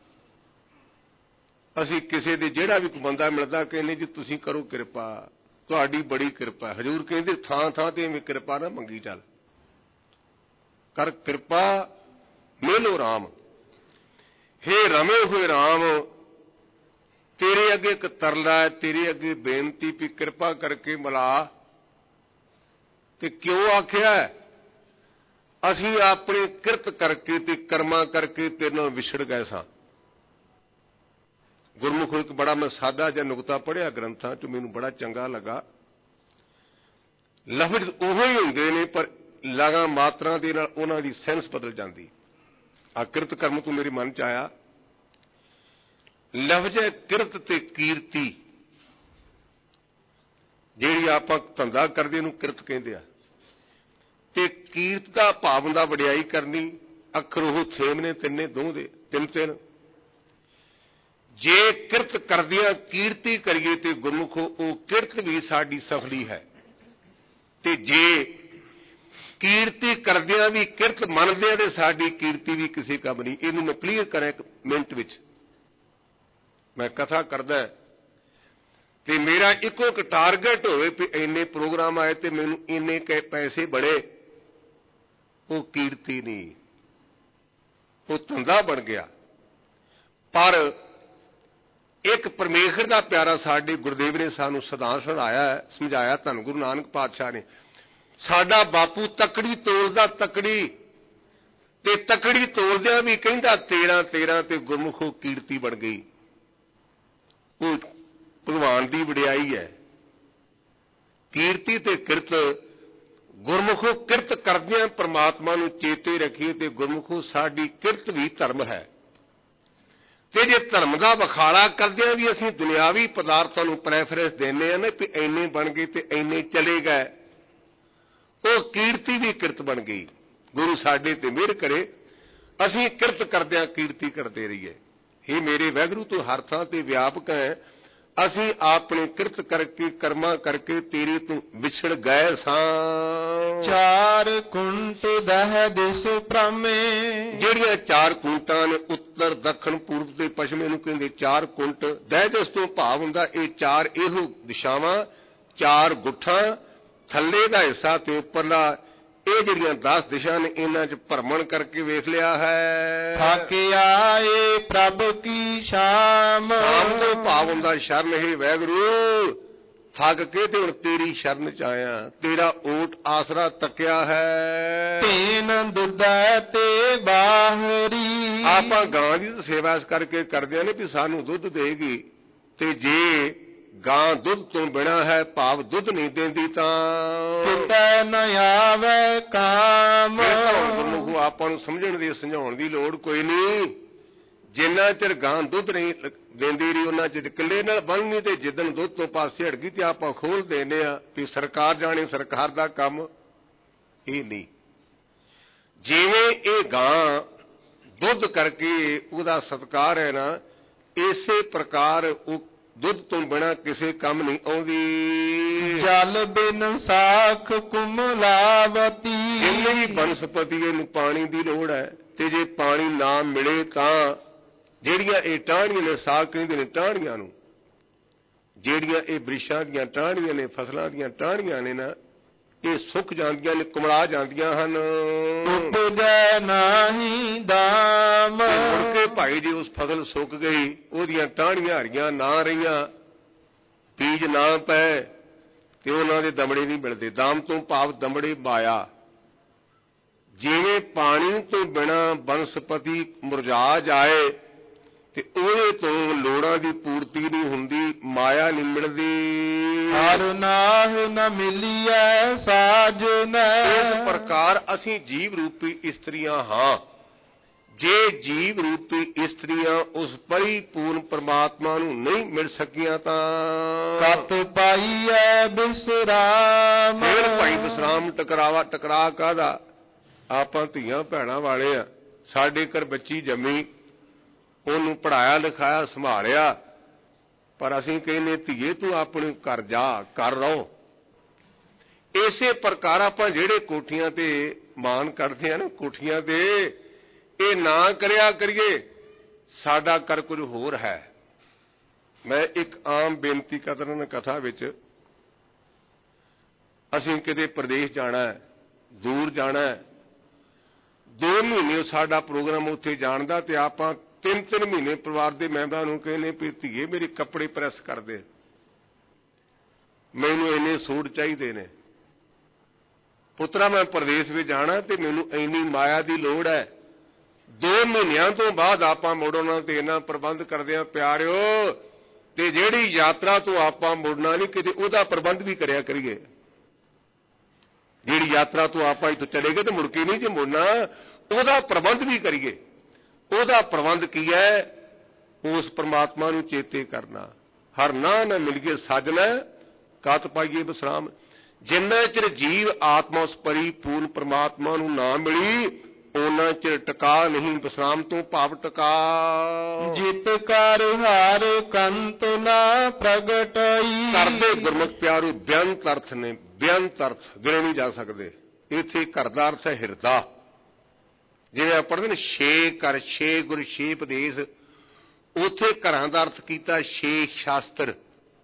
ਅਸੀਂ ਕਿਸੇ ਦੇ ਜਿਹੜਾ ਵੀ ਕੋਈ ਬੰਦਾ ਮਿਲਦਾ ਕਹਿੰਦੇ ਜੀ ਤੁਸੀਂ ਕਰੋ ਕਿਰਪਾ, ਤੁਹਾਡੀ ਬੜੀ ਕਿਰਪਾ। ਹਜ਼ੂਰ ਕਹਿੰਦੇ ਥਾਂ ਥਾਂ ਤੇ ਐਵੇਂ ਕਿਰਪਾ ਨਾ ਮੰਗੀ ਚੱਲ, ਕਰ ਕਿਰਪਾ ਮੇਲੋ ਰਾਮ। ਹੇ ਰਮੇ ਹੋਏ ਰਾਮ, ਤੇਰੇ ਅੱਗੇ ਇੱਕ ਤਰਲਾ ਹੈ, ਤੇਰੇ ਅੱਗੇ ਬੇਨਤੀ ਵੀ ਕਿਰਪਾ ਕਰਕੇ ਮਿਲਾ। ਤੇ ਕਿਉਂ ਆਖਿਆ? ਅਸੀਂ ਆਪਣੀ ਕਿਰਤ ਕਰਕੇ ਤੇ ਕਰਮਾਂ ਕਰਕੇ ਤੇਰੇ ਨਾਲ ਵਿਛੜ ਗਏ ਸਾਂ। ਗੁਰਮੁਖ ਇੱਕ ਬੜਾ ਮੈਂ ਸਾਦਾ ਜਿਹਾ ਨੁਕਤਾ ਪੜ੍ਹਿਆ ਗ੍ਰੰਥਾਂ 'ਚ, ਮੈਨੂੰ ਬੜਾ ਚੰਗਾ ਲੱਗਾ। ਲਫ਼ਜ਼ ਉਹੋ ਹੀ ਹੁੰਦੇ ਨੇ, ਪਰ ਲਗਾ ਮਾਤਰਾ ਦੇ ਨਾਲ ਉਹਨਾਂ ਦੀ ਸੈਂਸ ਬਦਲ ਜਾਂਦੀ। ਆ ਕਿਰਤ ਕਰਮ ਤੋਂ ਮੇਰੇ ਮਨ 'ਚ ਆਇਆ ਲਫ਼ਜ਼ ਹੈ ਕਿਰਤ ਤੇ ਕੀਰਤੀ। ਜਿਹੜੀ ਆਪਾਂ ਧੰਦਾ ਕਰਦੇ ਨੂੰ ਕਿਰਤ ਕਹਿੰਦੇ ਆ, ਤੇ ਕੀਰਤ ਦਾ ਭਾਵ ਹੁੰਦਾ ਵਡਿਆਈ ਕਰਨੀ। ਅੱਖਰ ਉਹ ਸੇਮ ਨੇ, ਤਿੰਨੇ ਦੋ ਦੇ ਤਿੰਨ। ਜੇ ਕਿਰਤ ਕਰਦਿਆਂ ਕੀਰਤੀ ਕਰੀਏ ਤੇ ਗੁਰਮੁਖੋ ਉਹ ਕਿਰਤ ਵੀ ਸਾਡੀ ਸਫਲੀ ਹੈ, ਤੇ ਜੇ ਕੀਰਤੀ ਕਰਦਿਆਂ ਵੀ ਕਿਰਤ ਮੰਨਦੇ ਤੇ ਸਾਡੀ ਕੀਰਤੀ ਵੀ ਕਿਸੇ ਕੰਮ ਨਹੀਂ। ਇਹਨੂੰ ਮੈਂ ਕਲੀਅਰ ਕਰਾਂ ਇੱਕ ਮਿੰਟ ਵਿੱਚ। ਮੈਂ ਕਥਾ ਕਰਦਾ ਤੇ ਮੇਰਾ ਇੱਕੋ ਇੱਕ ਟਾਰਗੇਟ ਹੋਵੇ ਵੀ ਇੰਨੇ ਪ੍ਰੋਗਰਾਮ ਆਏ ਤੇ ਮੈਨੂੰ ਇੰਨੇ ਪੈਸੇ ਬੜੇ, ਉਹ ਕੀਰਤੀ ਨਹੀਂ, ਉਹ ਧੰਦਾ ਬਣ ਗਿਆ। ਪਰ ਇੱਕ ਪਰਮੇਸ਼ਰ ਦਾ ਪਿਆਰਾ ਸਾਡੇ ਗੁਰਦੇਵ ਨੇ ਸਾਨੂੰ ਸਿਧਾਂਤ ਸਮਝਾਇਆ, ਧੰਨ ਗੁਰੂ ਨਾਨਕ ਪਾਤਸ਼ਾਹ ਨੇ। ਸਾਡਾ ਬਾਪੂ ਤਕੜੀ ਤੋਲਦਾ, ਤਕੜੀ ਤੇ ਤਕੜੀ ਤੋਲਦਿਆਂ ਵੀ ਕਹਿੰਦਾ 13 ਤੇ ਗੁਰਮੁਖੋ ਕੀਰਤੀ ਬਣ ਗਈ। ਉਹ ਭਗਵਾਨ ਦੀ ਵਡਿਆਈ ਹੈ। ਕੀਰਤੀ ਤੇ ਕਿਰਤ ਗੁਰਮੁਖੋ ਕਿਰਤ ਕਰਦਿਆਂ ਪਰਮਾਤਮਾ ਨੂੰ ਚੇਤੇ ਰੱਖੀਏ ਤੇ ਗੁਰਮੁਖੋ ਸਾਡੀ ਕਿਰਤ ਵੀ ਧਰਮ ਹੈ। ਤੇ ਜੇ ਧਰਮ ਦਾ ਵਿਖਾਲਾ ਕਰਦਿਆਂ ਵੀ ਅਸੀਂ ਦੁਨਿਆਵੀ ਪਦਾਰਥਾਂ ਨੂੰ ਪ੍ਰੈਫਰੈਂਸ ਦਿੰਦੇ ਆ ਨਾ ਵੀ ਇੰਨੇ ਬਣ ਗਏ ਤੇ ਇੰਨੇ ਚਲੇ ਗਏ, ਉਹ ਕੀਰਤੀ ਵੀ ਕਿਰਤ ਬਣ ਗਈ। ਗੁਰੂ ਸਾਡੇ ਤੇ ਮਿਹਰ ਕਰੇ, ਅਸੀਂ ਕਿਰਤ ਕਰਦਿਆਂ ਕੀਰਤੀ ਕਰਦੇ ਰਹੀਏ। ਇਹ ਮੇਰੇ ਵਾਹਿਗੁਰੂ ਤੋਂ ਹਰ ਥਾਂ ਤੇ ਵਿਆਪਕ ਹੈ। ਅਸੀਂ ਆਪਣੇ ਕਿਰਤ ਕਰਕੇ ਕਰਮਾਂ ਕਰਕੇ ਤੇਰੇ ਤੋਂ ਵਿਛੜ ਗਏ ਸਾਂ। ਚਾਰ ਕੁੰਟ ਦਹਿ ਦਿਸ ਭ੍ਰਮੇ। ਜਿਹੜੀਆਂ 4 ਕੁੰਟਾਂ ਨੇ, ਉੱਤਰ ਦੱਖਣ ਪੂਰਬ ਤੇ ਪੱਛਮ, ਇਹਨੂੰ ਕਹਿੰਦੇ 4 ਕੁੰਟ। ਦਹਿ ਦਿਸ ਤੋਂ ਭਾਵ ਹੁੰਦਾ ਇਹ 4 ਇਹੋ ਦਿਸ਼ਾਵਾਂ, 4 ਗੁੱਠਾਂ, ਥੱਲੇ ਦਾ ਹਿੱਸਾ ਤੇ ਉੱਪਰਲਾ, ਇਹ ਜਿਹੜੀਆਂ 10 ਦਿਸ਼ਾ ਨੇ, ਇਹਨਾਂ 'ਚ ਭਰਮਣ ਕਰਕੇ ਵੇਖ ਲਿਆ ਹੈ। ਥੱਕ ਆਏ ਪ੍ਰਭ ਕੀ ਸ਼ਾਮ। ਸ਼ਾਮ ਤੋਂ ਭਾਵ ਹੁੰਦਾ ਸ਼ਰਨ। ਹੈ ਵਾਹਿਗੁਰੂ, ਥੱਕ ਕੇ ਤੇ ਹੁਣ ਤੇਰੀ ਸ਼ਰਨ 'ਚ ਆਇਆ, ਤੇਰਾ ਓਟ ਆਸਰਾ ਤੱਕਿਆ ਹੈ। ਤੀਨ ਦੁੱਧੈ ਤੇ ਬਾਹਰੀ। ਆਪਾਂ ਗਾਂ ਦੀ ਸੇਵਾ ਇਸ ਕਰਕੇ ਕਰਦੇ ਆ ਨੇ ਵੀ ਸਾਨੂੰ ਦੁੱਧ ਦੇਗੀ, ਤੇ ਜੇ ਗਾਂ ਦੁੱਧ ਤੋਂ ਬਿਨਾਂ ਹੈ, ਭਾਵ ਦੁੱਧ ਨਹੀਂ ਦਿੰਦੀ, ਤਾਂ ਕਿਤੈ ਨ ਆਵੇ ਕਾਮ। ਗੁਰਮੁਖੋ ਆਪਾਂ ਨੂੰ ਸਮਝਣ ਦੀ, ਸਮਝਾਉਣ ਦੀ ਲੋੜ ਕੋਈ ਨਹੀਂ। ਜਿੰਨਾ ਚਿਰ ਗਾਂ ਦੁੱਧ ਨਹੀਂ ਦਿੰਦੀ ਰਹੀ ਉਹਨਾਂ ਚਿਰ ਕਿੱਲੇ ਨਾਲ ਬੰਨ੍ਹਣੀ, ਤੇ ਜਿੱਦਣ ਦੁੱਧ ਤੋਂ ਪਾਸੇ ਹਟ ਗਈ ਤੇ ਆਪਾਂ ਖੋਲ ਦਿੰਦੇ ਆ ਵੀ ਸਰਕਾਰ ਜਾਣੇ, ਸਰਕਾਰ ਦਾ ਕੰਮ ਇਹ ਨਹੀਂ। ਜਿਵੇਂ ਇਹ ਗਾਂ ਦੁੱਧ ਕਰਕੇ ਉਹਦਾ ਸਤਿਕਾਰ ਹੈ ਨਾ, ਇਸੇ ਪ੍ਰਕਾਰ ਉਹ ਦੁੱਧ ਤੋਂ ਬਿਨਾਂ ਕਿਸੇ ਕੰਮ ਨਹੀਂ ਆਉਂਦੀ। ਜਲ ਬਿਨ ਸਾਖ ਕੁਮਲਾਵਤੀ। ਜਿੰਨੀ ਵੀ ਬਨਸਪਤੀ ਇਹਨੂੰ ਪਾਣੀ ਦੀ ਲੋੜ ਹੈ, ਤੇ ਜੇ ਪਾਣੀ ਨਾ ਮਿਲੇ ਤਾਂ ਜਿਹੜੀਆਂ ਇਹ ਟਾਹਣੀਆਂ ਨੇ, ਸਾਗ ਕਹਿੰਦੇ ਨੇ ਟਾਹਣੀਆਂ ਨੂੰ, ਜਿਹੜੀਆਂ ਇਹ ਬ੍ਰਿਸ਼ਾਂ ਦੀਆਂ ਟਾਹਣੀਆਂ ਨੇ, ਫਸਲਾਂ ਦੀਆਂ ਟਾਹਣੀਆਂ ਨੇ ਨਾ, ਇਹ ਸੁੱਕ ਜਾਂਦੀਆਂ ਨੇ, ਕੁਮਲਾ ਜਾਂਦੀਆਂ ਹਨ। ਉਪਜੈ ਨਾਹੀ ਦਾਮ, ਮੁੜ ਕੇ ਭਾਈ ਜੀ ਉਸ ਫਸਲ ਸੁੱਕ ਗਈ, ਉਹਦੀਆਂ ਟਾਹਣੀਆਂ ਹਰੀਆਂ ਨਾ ਰਹੀਆਂ, ਬੀਜ ਨਾ ਪਏ, ਤੇ ਉਹਨਾਂ ਦੇ ਦਮੜੇ ਨਹੀਂ ਮਿਲਦੇ। ਦਾਮ ਤੋਂ ਭਾਵ ਦਮੜੇ ਮਾਇਆ। ਜਿਵੇਂ ਪਾਣੀ ਤੋਂ ਬਿਨਾਂ ਬਨਸਪਤੀ ਮੁਰਝਾ ਜਾਏ ਤੇ ਉਹਦੇ ਤੋਂ ਲੋੜਾਂ ਦੀ ਪੂਰਤੀ ਨਹੀਂ ਹੁੰਦੀ, ਮਾਇਆ ਨਹੀਂ ਮਿਲਦੀ। ਹਰ ਨਾਹ ਨ ਮਿਲੀਐ ਸਾਜਨ, ਇਸ ਪ੍ਰਕਾਰ ਅਸੀਂ ਜੀਵ ਰੂਪੀ ਇਸਤਰੀਆਂ ਹਾਂ। ਜੇ ਜੀਵ ਰੂਪੀ ਇਸਤਰੀਆਂ ਉਸ ਪਰਿਪੂਰਨ ਪਰਮਾਤਮਾ ਨੂੰ ਨਹੀਂ ਮਿਲ ਸਕੀਆਂ ਤਾਂ ਕਤ ਪਾਈਐ ਬਿਸਰਾਮ। ਫਿਰ ਭਾਈ ਵਿਸਰਾਮ ਟਕਰਾ ਕਾਹਦਾ? ਆਪਾਂ ਧੀਆਂ ਭੈਣਾਂ ਵਾਲੇ ਆ। ਸਾਡੇ ਘਰ ਬੱਚੀ ਜੰਮੀ, ਉਹਨੂੰ ਪੜ੍ਹਾਇਆ ਲਿਖਾਇਆ ਸੰਭਾਲਿਆ, ਪਰ ਅਸੀਂ ਕਹਿੰਦੇ ਧੀਏ ਤੂੰ ਆਪਣੇ ਘਰ ਜਾ, ਘਰ ਰਹੋ। ਇਸੇ ਪ੍ਰਕਾਰ ਆਪਾਂ ਜਿਹੜੇ ਕੋਠੀਆਂ ਤੇ ਮਾਣ ਕਰਦੇ ਆ ਨਾ, ਕੋਠੀਆਂ ਤੇ ਇਹ ਨਾ ਕਰਿਆ ਕਰੀਏ। ਸਾਡਾ ਕਰ ਕੁਝ ਹੋਰ ਹੈ। ਮੈਂ ਇੱਕ ਆਮ ਬੇਨਤੀ ਕਰਦਾ ਕਥਾ ਵਿੱਚ, ਅਸੀਂ ਕਿਤੇ ਪ੍ਰਦੇਸ਼ ਜਾਣਾ, ਦੂਰ ਜਾਣਾ, 2 ਮਹੀਨੇ ਸਾਡਾ ਪ੍ਰੋਗਰਾਮ ਉੱਥੇ ਜਾਣ ਦਾ, ਤੇ ਆਪਾਂ 3-3 ਮਹੀਨੇ ਪਰਿਵਾਰ ਦੇ ਮੈਂਬਰਾਂ ਨੂੰ ਕਹਿੰਦੇ ਵੀ ਧੀਏ ਮੇਰੇ ਕੱਪੜੇ ਪ੍ਰੈਸ ਕਰ ਦੇ, ਮੈਨੂੰ ਇੰਨੇ ਸੂਟ ਚਾਹੀਦੇ ਨੇ, ਪੁੱਤਰਾ ਮੈਂ ਪ੍ਰਦੇਸ਼ ਵਿੱਚ ਜਾਣਾ ਤੇ ਮੈਨੂੰ ਇੰਨੀ ਮਾਇਆ ਦੀ ਲੋੜ ਹੈ। 2 ਮਹੀਨਿਆਂ ਤੋਂ ਬਾਅਦ ਆਪਾਂ ਮੁੜਨਾ ਤੇ ਇਹਨਾਂ ਪ੍ਰਬੰਧ ਕਰਦੇ ਆ ਪਿਆਰਿਓ, ਤੇ ਜਿਹੜੀ ਯਾਤਰਾ ਤੋਂ ਆਪਾਂ ਮੁੜਨਾ ਨਹੀਂ, ਕਿਤੇ ਉਹਦਾ ਪ੍ਰਬੰਧ ਵੀ ਕਰਿਆ ਕਰੀਏ। ਜਿਹੜੀ ਯਾਤਰਾ ਤੋਂ ਆਪਾਂ ਇੱਥੋਂ ਚਲੇ ਗਏ ਤੇ ਮੁੜ ਕੇ ਨਹੀਂ ਜੇ ਮੁੜਨਾ, ਉਹਦਾ ਪ੍ਰਬੰਧ ਵੀ ਕਰੀਏ। ਉਹਦਾ ਪ੍ਰਬੰਧ ਕੀ ਹੈ? ਉਸ ਪਰਮਾਤਮਾ ਨੂੰ ਚੇਤੇ ਕਰਨਾ। ਹਰ ਨਾਹ ਨ ਮਿਲੀਏ ਸਾਜਨਾ, ਕਤ ਪਾਈਏ ਵਿਸਰਾਮ। ਜਿੰਨਾ ਚਿਰ ਜੀਵ ਆਤਮਾ ਉਸ ਪਰਿਪੂਰਨ ਪਰਮਾਤਮਾ ਨੂੰ ਨਾ ਮਿਲੀ, ਉਹਨਾਂ ਚਿਰ ਟਿਕਾ ਨਹੀਂ। ਵਿਸਰਾਮ ਤੋਂ ਭਾਵ ਟਿਕਾ। ਜਿਤ ਕਰ ਹਰ ਕੰਤ ਨਾ ਪ੍ਰਗਟਈ। ਕਰਦੇ ਗੁਰਮੁਖ ਪਿਆਰੂ ਬੇਅੰਤ ਅਰਥ ਨੇ, ਬੇਅੰਤ ਅਰਥ ਗਿਣੇ ਨਹੀਂ ਜਾ ਸਕਦੇ। ਇੱਥੇ ਘਰ ਦਾ ਅਰਥ ਹੈ ਹਿਰਦਾ। ਜਿਵੇਂ ਆਪਾਂ ਪੜ੍ਹਦੇ ਨੇ 6 ਘਰ 6 ਗੁਰ 6 ਉਪਦੇਸ਼, ਉੱਥੇ ਘਰਾਂ ਦਾ ਅਰਥ ਕੀਤਾ 6 ਸ਼ਾਸਤਰ।